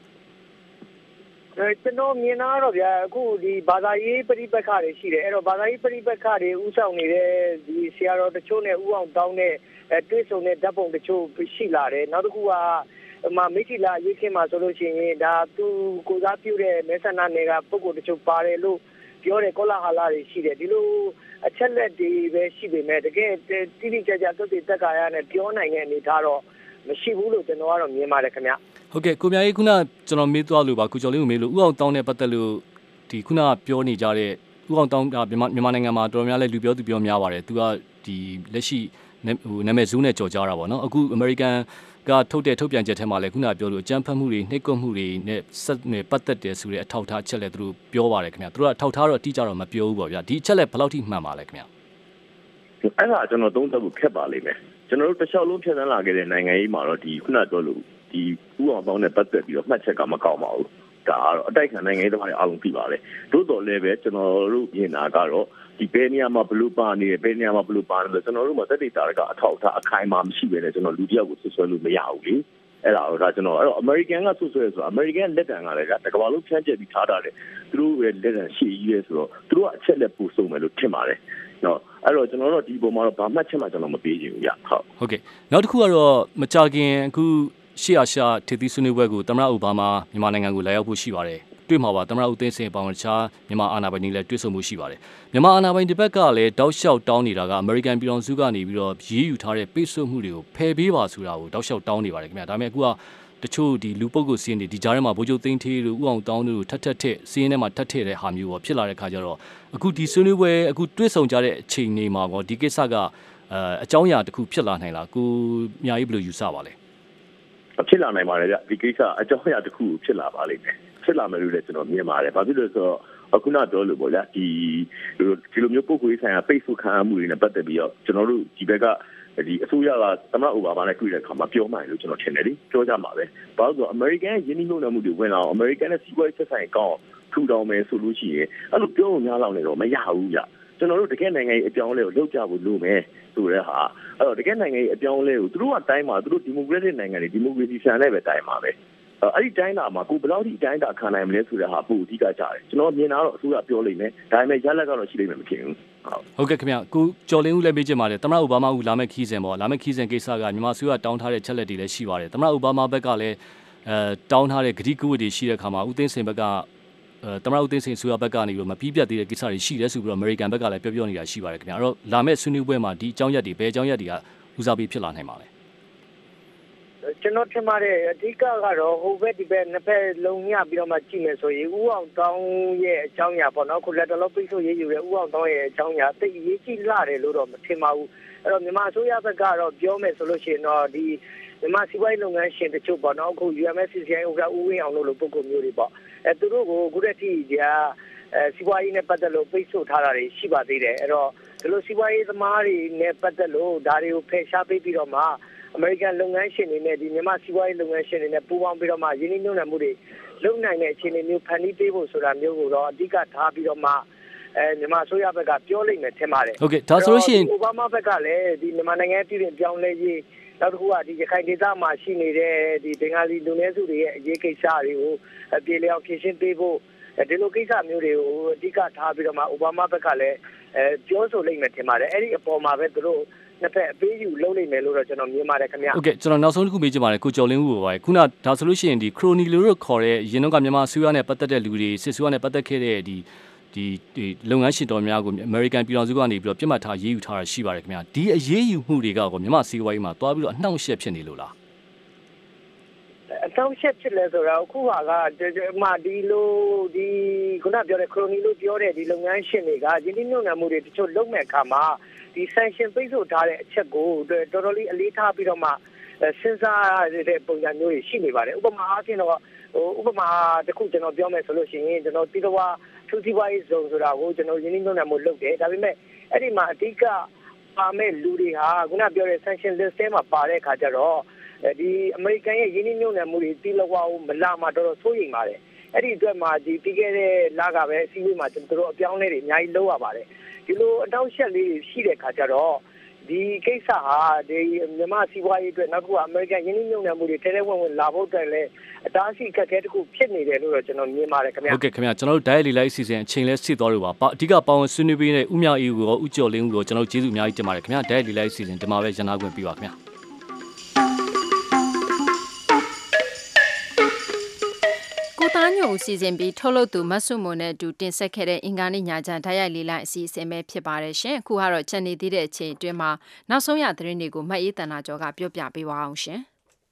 ကျွန်တော်မြင်တာတော့ဗျာအခုဒီဘာသာရေးပရိပက္ခတွေရှိတယ်အဲ့တော့ဘာသာရေးပရိပက္ခတွေဥဆောင်နေတဲ့ဒီဆရာတော်တချို့နဲ့ဥအောင်တောင်းတဲ့တွေးဆုံတဲ့ဓာတ်ပုံတချို့ရှိလာတယ်နောက်တစ်ခုကမိထီလာရေးခင်းမှာဆိုလို့ရှိရင်ဒါသူကိုစားပြုတဲ့မဲဆန္ဒနယ်ကပုံကိုတချို့ပါတယ်လို့ပြောတယ်ကောလာဟာလာတွေရှိတယ်ဒီလိုအချက်လက်တွေပဲရှိပေမဲ့တကယ်တိတိကျကျသုတေသက္ကာယနဲ့ပြောနိုင်တဲ့အနေထားတော့မရှိဘူးလို့ကျွန်တော်ကတော့မြင်ပါတယ်ခင်ဗျဟုတ်ကဲ့ကိုမြကြီးခုနကျွန်တော်မေးသွားလို့ပါကိုကျော်လင်းကိုမေးလို့ဥအောင်တောင်းတဲ့ပတ်သက်လို့ဒီခုနပြောနေကြတဲ့ဥအောင်တောင်းမြန်မာနိုင်ငံမှာတော်တော်များလဲလူပြောသူပြောများပါတယ်သူကဒီလက်ရှိနာမည်ဇူးနဲ့ကြော်ကြားတာပေါ့နော်အခုအမေရိကန်ကထုတ်ပြန်ချက်ထဲမှာလည်းခုနပြောလို့အကြမ်းဖက်မှုတွေနှိပ်ကွပ်မှုတွေနဲ့ဆက်နေပတ်သက်တယ်ဆိုတဲ့အထောက်အထားချက်လက်သူတို့ပြောပါတယ်ခင်ဗျာသူတို့အထောက်အထားတော့အတိအကျတော့မပြောဘူးပေါ့ဗျာဒီအချက်လက်ဘယ်လောက်ထိမှန်ပါလဲခင်ဗျာအဲ့ဒါကျွန်တော်သုံးသပ်ဖို့ခက်ပါလိမ့်မယ်ကျွန်တော်တို့တစ်လျှောက်လုံးဖြတ်သန်းလာခဲ့တဲ့နိုင်ငံရေးမှာတော့ဒီခုနပြောလို့ဒီဥအောင်ပေါင်းနဲ့ပတ်သက်ပြီးတော့မှတ်ချက်ကမကောင်းပါဘူးဒါကတော့အတိုက်ခံနိုင်ငံရေးသမားတွေအားလုံးသိပါလေသို့တော်လည်းပဲကျွန်တော်တို့မြင်တာကတော့ဒီဘယ်နေရာမှာဘလူးပါနေတယ်ဘယ်နေရာမှာဘလူးပါနေတယ်ကျွန်တော်တို့မှာသက်သေတာကအထောက်အထားအခိုင်အမာမရှိဘဲနဲ့ကျွန်တော်လူတယောက်ကိုဆွဆွဲလို့မရဘူးလေအဲ့ဒါတော့ကျွန်တော်အဲ့တော့ American ကဆွဆွဲဆိုတာ American လက်တံကလည်းတကဘာလုံးဖြန့်ကျက်ပြီးထားတာတယ်သူတို့ရဲ့လက်တံရှေ့ကြီးရဲဆိုတော့သူတို့ကအချက်လက်ပို့ဆုံးမယ်လို့ထင်ပါတယ်နော်အဲ့တော့ကျွန်တော်တို့ဒီပုံမှာတော့ဘာမှတ်ချက်မှကျွန်တော်မပေးချင်ဘူးဗျဟုတ်ကဲ့နောက်တစ်ခုကတော့မကြခင်အခုရှေ့အာရှထေသီဆွေးနွေးပွဲကိုသမ္မတအိုဘားမားမြန်မာနိုင်ငံကိုလာရောက်ဖို့ရှိပါတယ်တွေ့မှာပါသမ္မတဦးသိန်းစိန်ပေါင်းတခြားမြန်မာအာဏာပိုင်တွေလည်းတွေ့ဆုံမှုရှိပါတယ်မြန်မာအာဏာပိုင်တစ်ဘက်ကလည်းတောက်လျှောက်တောင်းနေတာကအမေရိကန်ပြည်ထောင်စုကနေပြီးတော့ရေးယူထားတဲ့ပိတ်ဆို့မှုတွေကိုဖယ်ပေးပါဆိုတာကိုတောက်လျှောက်တောင်းနေပါတယ်ခင်ဗျာဒါပေမဲ့အခုကတချို့ဒီလူပုဂ္ဂိုလ်စီးရင်ဒီကြားထဲမှာဗိုလ်ချုပ်သိန်းထေးတို့ဥအောင်တောင်းတို့ထက်စီးရင်ထဲမှာထက်တဲ့ဟာမျိုးပေါ့ဖြစ်လာတဲ့ခါကျတော့အခုဒီဆွေးနွေးပွဲအခုတွေ့ဆုံကြတဲ့အချိန်တွေမှာပေါ့ဒီကိစ္စကအကြောင်းအရာတစ်ခုဖြစ်လာနိုင်လားကိုမြာကြီးဘယ်လိုယူဆပါလဲဖြစ်လာနိုင်ပါတယ်ဗျဒီကိစ္စအကြောင်းအရာတစ်ခုဖြစ်လာပါလိမ့်မယ်ဖြစ်လာမယ်လို့လည်းကျွန်တော်မြင်ပါတယ်ဘာဖြစ်လို့လဲဆိုတော့အခုနပြောလို့ပေါ့ဗျာဒီလိုမျိုးပုဂ္ဂိုလ်ရေးဆိုင်ရာပိတ်ဆို့ခံရမှုတွေနဲ့ပတ်သက်ပြီးတော့ကျွန်တော်တို့ဒီဘက်ကဒီအစိုးရကသမ္မတအိုဘားမားနဲ့တွေ့တဲ့အခါမှာပြောမှလို့ကျွန်တော်ထင်တယ်လေပြောကြမှာပဲဘာလို့ဆိုတော့ American ရင်းနှီးမြှုပ်နှံမှုတွေဝင်လာအောင် American နဲ့စီးပွားရေးဆက်ဆံရေးကောင်းထူထောင်မယ်ဆိုလို့ရှိရင်အဲ့လိုပြောလို့များလောက်နေတော့မရဘူးကြကျွန်တော်တို့တကယ်နိုင်ငံရေးအပြောင်းအလဲကိုလုပ်ကြဖို့လိုမယ်ဆိုတဲ့ဟာအဲ့တော့တကယ်နိုင်ငံရေးအပြောင်းအလဲကိုသူတို့ကတိုင်းမှာသူတို့ဒီမိုကရက်တစ်နိုင်ငံတွေဒီမိုကရေစီဆန်နဲ့ပဲတိုင်းမှာပဲအဲ့ဒီတိုင်းတာမှာကိုဘယ်လောက်ထိတိုင်းတာခံနိုင်မလဲဆိုတဲ့ဟာပို့အဓိကကြတယ်ကျွန်တော်မြင်တာတော့အစိုးရပြောလိမ့်မယ်ဒါပေမဲ့ရလက်ကတော့ရှိလိမ့်မယ်မထင်ဘူးဟုတ်ကဲ့ခင်ဗျကိုကျော်လင်းဦးလည်းမေးချင်ပါတယ်သမ္မတအိုဘားမားဦးလာမယ့်ခီးစဉ်ပေါ့လာမယ့်ခီးစဉ်ကိစ္စကမြန်မာအစိုးရတောင်းထားတဲ့ချက်လက်တွေလည်းရှိပါတယ်သမ္မတအိုဘားမားဘက်ကလည်းတောင်းထားတဲ့ဂတိကဝတ်တွေရှိတဲ့အခါမှာဦးသိန်းစိန်ဘက်ကသမ္မတဦးသိန်းစိန်အစိုးရဘက်ကနေပြီးတော့မပြီးပြတ်သေးတဲ့ကိစ္စတွေရှိတယ်ဆိုပြီးတော့အမေရိကန်ဘက်ကလည်းပြောနေတာရှိပါတယ်ခင်ဗျအဲ့တော့လာမယ့်ဆွေးနွေးပွဲမှာဒီအကြောင်းရက်တွေဘယ်အကြောင်းရက်တွေကဦးစားပေးဖြစ်လာနိုင်ပါလဲကျွန်တော်ထင်ပါတယ်အဓိကကတော့ဟိုဘက်ဒီဘက်နှစ်ဖက်လုံးညပြီးတော့မှကြည့်မယ်ဆိုရင်ဥအောင်တောင်းရဲ့အကြောင်းအရာပေါ့နော်ခုလက်တော်ပိတ်ဆို့ရေးယူတဲ့ဥအောင်တောင်းရဲ့အကြောင်းအရာတိတ်ရေးကြည့်လာတယ်လို့တော့မထင်ပါဘူးအဲ့တော့မြန်မာအစိုးရဘက်ကတော့ပြောမယ်ဆိုလို့ရှိရင်တော့ဒီမြန်မာစီးပွားရေးလုပ်ငန်းရှင်တချို့ပေါ့နော်အခု UMFCCI ဥက္ကဋ္ဌဦးဝင်းအောင်လို့ပုံမျိုးတွေပေါ့သူတို့ကိုခုတည်းထိကြာစီးပွားရေးနဲ့ပတ်သက်လို့ပိတ်ဆို့ထားတာတွေရှိပါသေးတယ်အဲ့တော့ဒီလိုစီးပွားရေးသမားတွေနဲ့ပတ်သက်လို့ဒါတွေကိုဖယ်ရှားပေးပြီးတော့မှအမေရိကန်လုပ်ငန်းရှင်တွေနဲ့ဒီမြန်မာစီးပွားရေးလုပ်ငန်းရှင်တွေနဲ့ပူးပေါင်းပြီးတော့မှယင်းနှိမ့်နှံမှုတွေလုပ်နိုင်တဲ့အခြေအနေမျိုးဖန်တီးပေးဖို့ဆိုတာမျိုးကိုတော့အဓိကထားပြီးတော့မှမြန်မာအစိုးရဘက်ကပြောလိမ့်မယ်ထင်ပါတယ်ဟုတ်ကဲ့ဒါဆိုလို့ရှိရင်အိုဘားမားဘက်ကလည်းဒီမြန်မာနိုင်ငံပြည်တွင်းပြောင်းလဲရေးနောက်တစ်ခုကဒီရခိုင်ဒေသမှာရှိနေတဲ့ဒီဘင်္ဂါလီလူနည်းစုတွေရဲ့အရေးကိစ္စတွေကိုပြေလည်အောင်ဖြေရှင်းပေးဖို့ဒီလိုကိစ္စမျိုးတွေကိုအဓိကထားပြီးတော့မှအိုဘားမားဘက်ကလည်းပြောဆိုလိမ့်မယ်ထင်ပါတယ်အဲ့ဒီအပေါ်မှာပဲသူတို့နှစ်ဖက်အပေးယူလုပ်လိမ့်မယ်လို့တော့ကျွန်တော်မြင်ပါတယ်ခင်ဗျဟုတ်ကဲ့ကျွန်တော်နောက်ဆုံးတစ်ခုမေးချင်ပါတယ်ကိုကျော်လင်းဦးကိုပါခုနဒါဆိုလို့ရှိရင်ဒီခရိုနီလူတို့ခေါ်တဲ့ရင်းနှုန်းကမြန်မာအစိုးရနဲ့ပတ်သက်တဲ့လူတွေစစ်အစိုးရနဲ့ပတ်သက်ခဲ့တဲ့ဒီလုပ်ငန်းရှင်တော်များကိုအမေရိကန်ပြည်ထောင်စုကနေပြီးတော့ပြစ်မှတ်ထားရေးယူထားတာရှိပါတယ်ခင်ဗျဒီအရေးယူမှုတွေကကိုမြန်မာစီးပွားရေးမှာတွားပြီးတော့အနှောင့်အယှက်ဖြစ်နေလို့လားအနှောင့်အယှက်ဖြစ်လဲဆိုတော့အခုဟာကမှဒီလိုဒီခုနပြောတဲ့ခရိုနီလို့ပြောတဲ့ဒီလုပ်ငန်းရှင်တွေကယင်းနှိမ့်နှံမှုတွေတချို့လုပ်မဲ့အခါမှာဒီ sanction ပိတ်ဆို့ထားတဲ့အချက်ကိုတော်တော်လေးအလေးထားပြီးတော့မှစဉ်းစားတဲ့ပုံစံမျိုးတွေရှိနေပါတယ်ဥပမာအားဖြင့်တော့ဥပမာတစ်ခုကျွန်တော်ပြောမယ်ဆိုလို့ရှိရင်ကျွန်တော်တိတော်ထူးစီးပွားရေးဇုံဆိုတာကိုကျွန်တော်ယင်းနှိမ့်နှံမှုလုပ်တယ်ဒါပေမဲ့အဲ့ဒီမှာအဓိကပါမဲ့လူတွေဟာခုနပြောတဲ့ sanction list ထဲမှာပါတဲ့အခါကျတော့ဒီအမေရိကန်ရဲ့ယင်းနှိမ့်နှံမှုတွေတိလောကမလာမှာတော်တော်စိုးရိမ်ပါတယ်အဲ့ဒီအတွက်မှာဒီပြီးခဲ့တဲ့လကပဲအစည်းအဝေးမှာကျွန်တော်အပြောင်းလဲတွေအများကြီးလုပ်ရပါတယ်ဒီလိုအတောက်ချက်လေးရှိတဲ့ခါကျတော့ဒီကိစ္စဟာဒီမြန်မာစီးပွားရေးအတွက်နောက်တစ်ခုအမေရိကန်ယင်းနှိမ့်နှံမှုတွေထဲထဲဝင်ဝင်လာဖို့အတွက်လည်းအတားအဆီးခက်ခဲတစ်ခုဖြစ်နေတယ်လို့တော့ကျွန်တော်မြင်ပါတယ်ခင်ဗျာဟုတ်ကဲ့ခင်ဗျာကျွန်တော်တို့ diary လိုက်အစီအစဉ်အချိန်လဲစစ်သွားလို့ပါအဓိကပါဝင်ဆွေးနွေးပေးတဲ့ဦးမြအေးကိုဦးကျော်လင်းကိုကျွန်တော်ကျေးဇူးအများကြီးတင်ပါတယ်ခင်ဗျာ diary လိုက်အစီအစဉ်ဒီမှာပဲရန်နာခွင့်ပြုပါခင်ဗျာသားညုံစီစဉ်ပြီးထုတ်လုပ်သူမဆုမွန်နဲ့အတူတင်ဆက်ခဲ့တဲ့အင်္ဂါနေ့ညချမ်းဓာတ်ရိုက်လေးလိုက်အစီအစဉ်ပဲဖြစ်ပါတယ်ရှင်အခုကတော့ချက်နေသေးတဲ့အချိန်အတွင်းမှာနောက်ဆုံးရသတင်းတွေကိုမှတ်ရေးတန်တာကျော်ကပြောပြပေးပါအောင်ရှင်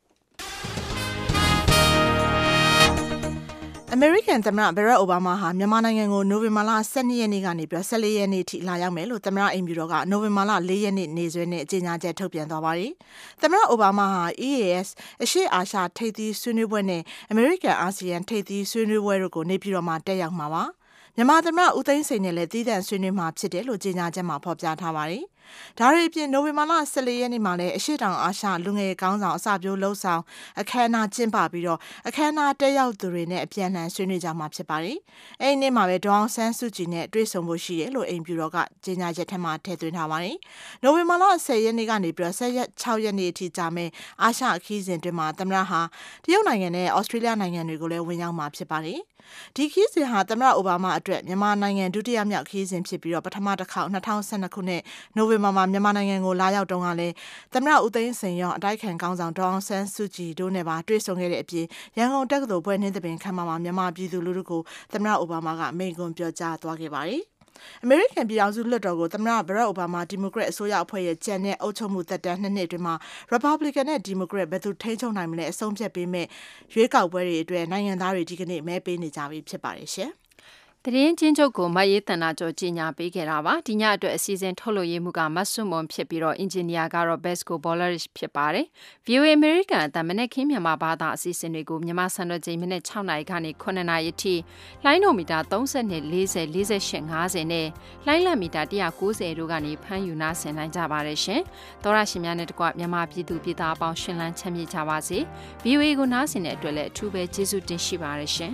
အမေရိကန်သမ္မတဘရက်အိုဘားမားဟာမြန်မာနိုင်ငံကိုနိုဝင်ဘာလ12ရက်နေ့ကနေပြီး14ရက်နေ့ထိလာရောက်မယ်လို့သမ္မတအိမ်ဖြူတော်ကနိုဝင်ဘာလ4ရက်နေ့နေ့စွဲနဲ့ကြေညာချက်ထုတ်ပြန်သွားပါတယ်။သမ္မတအိုဘားမားဟာ EAS အရှေ့အာရှထိပ်သီးဆွေးနွေးပွဲနဲ့အမေရိကန်အာဆီယံထိပ်သီးဆွေးနွေးပွဲတို့ကိုနေပြည်တော်မှာတက်ရောက်မှာပါ။မြန်မာသမ္မတဦးသိန်းစိန်နဲ့လည်းတည်တံ့ဆွေးနွေးမှာဖြစ်တယ်လို့ကြေညာချက်မှာဖော်ပြထားပါတယ်။ဒါတွေအပြင်နိုဝင်ဘာလ14ရက်နေ့မှာလည်းအရှေ့တောင်အာရှလူငယ်ကောင်းဆောင်အစပျိုးလှုပ်ဆောင်အခမ်းအနားကျင်းပပြီးတော့အခမ်းအနားတက်ရောက်သူတွေနဲ့အပြန်အလှန်ဆွေးနွေးကြမှာဖြစ်ပါတယ်။အဲဒီနေ့မှာပဲဒေါအောင်ဆန်းစုကြည်နဲ့တွေ့ဆုံဖို့ရှိတယ်လို့အိမ်ဖြူတော်ကကြေညာချက်ထဲမှာထည့်သွင်းထားပါတယ်။နိုဝင်ဘာလ10ရက်နေ့ကနေပြီးတော့16ရက်နေ့အထိကြာမယ့်အာရှခီးစဉ်တွင်မှာသမ္မတဟာတရုတ်နိုင်ငံနဲ့ဩစတြေးလျနိုင်ငံတွေကိုလည်းဝင်ရောက်မှာဖြစ်ပါတယ်။ဒီခီးစဉ်ဟာသမ္မတအိုဘားမားအတွက်မြန်မာနိုင်ငံဒုတိယမြောက်ခီးစဉ်ဖြစ်ပြီးတော့ပထမတစ်ခေါက်2012ခုနှစ်နိုဝင်ဘာမှာမြန်မာနိုင်ငံကိုလာရောက်တုန်းကလည်းသမ္မတဦးသိန်းစိန်ရောအတိုက်ခံကောင်းဆောင်ဒေါအောင်ဆန်းစုကြည်တို့နဲ့ပါတွေ့ဆုံခဲ့တဲ့အပြင်ရန်ကုန်တက္ကသိုလ်ဘွဲ့နှင်းသဘင်ခမ်းမမှာမြန်မာပြည်သူလူထုကိုသမ္မတအိုဘားမားကမိန့်ခွန်းပြောကြားသွားခဲ့ပါတယ်အမေရိကန်ပြည်ထောင်စုလွှတ်တော်ကိုသမ္မတဘရက်အိုဘားမားဒီမိုကရက်အစိုးရအဖွဲ့ရဲ့ကြံတဲ့အုပ်ချုပ်မှုသက်တမ်း2နှစ်အတွင်းမှာ Republican နဲ့ Democrat ဘယ်သူထိန်းချုပ်နိုင်မလဲအဆုံးဖြတ်ပေးမဲ့ရွေးကောက်ပွဲတွေအတွက်နိုင်ငံသားတွေဒီကနေ့မဲပေးနေကြပြီဖြစ်ပါတယ်ရှင်တရင်ချင်းချုပ်ကိုမရေးတနာကျော်ကြီးညာပေးခဲ့တာပါဒီညအတွက်အစီအစဉ်ထုတ်လို့ရမှုကမတ်ဆွမွန်ဖြစ်ပြီးတော့အင်ဂျင်နီယာကတော့ Besco Bolarish ဖြစ်ပါတယ် VOA American အတမနဲ့ခင်းမြန်မာဘာသာအစီအစဉ်တွေကိုမြန်မာစံတော်ချိန်မိနစ်6နာရီကနေ9နာရီအထိလိုင်းနိုမီတာ30နဲ့40 48 50နဲ့လိုင်းလမီတာ190တို့ကနေဖမ်းယူနာဆင်နိုင်ကြပါတယ်ရှင်သောရရှင်များနဲ့တကွမြန်မာပြည်သူပြည်သားအပေါင်းရှင်လန်းချမ်းမြေ့ကြပါစေ VOA ကိုနားဆင်တဲ့အတွက်လည်းအထူးပဲကျေးဇူးတင်ရှိပါတယ်ရှင်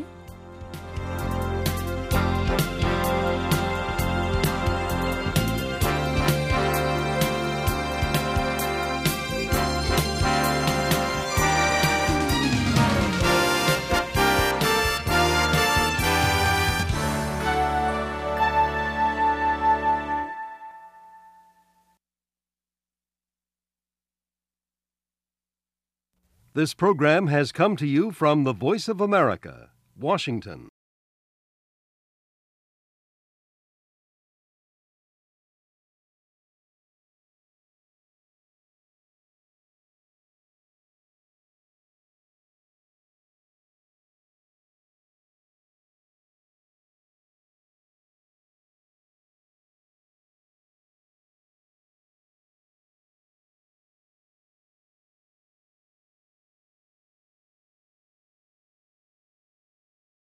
This program has come to you from the Voice of America, Washington.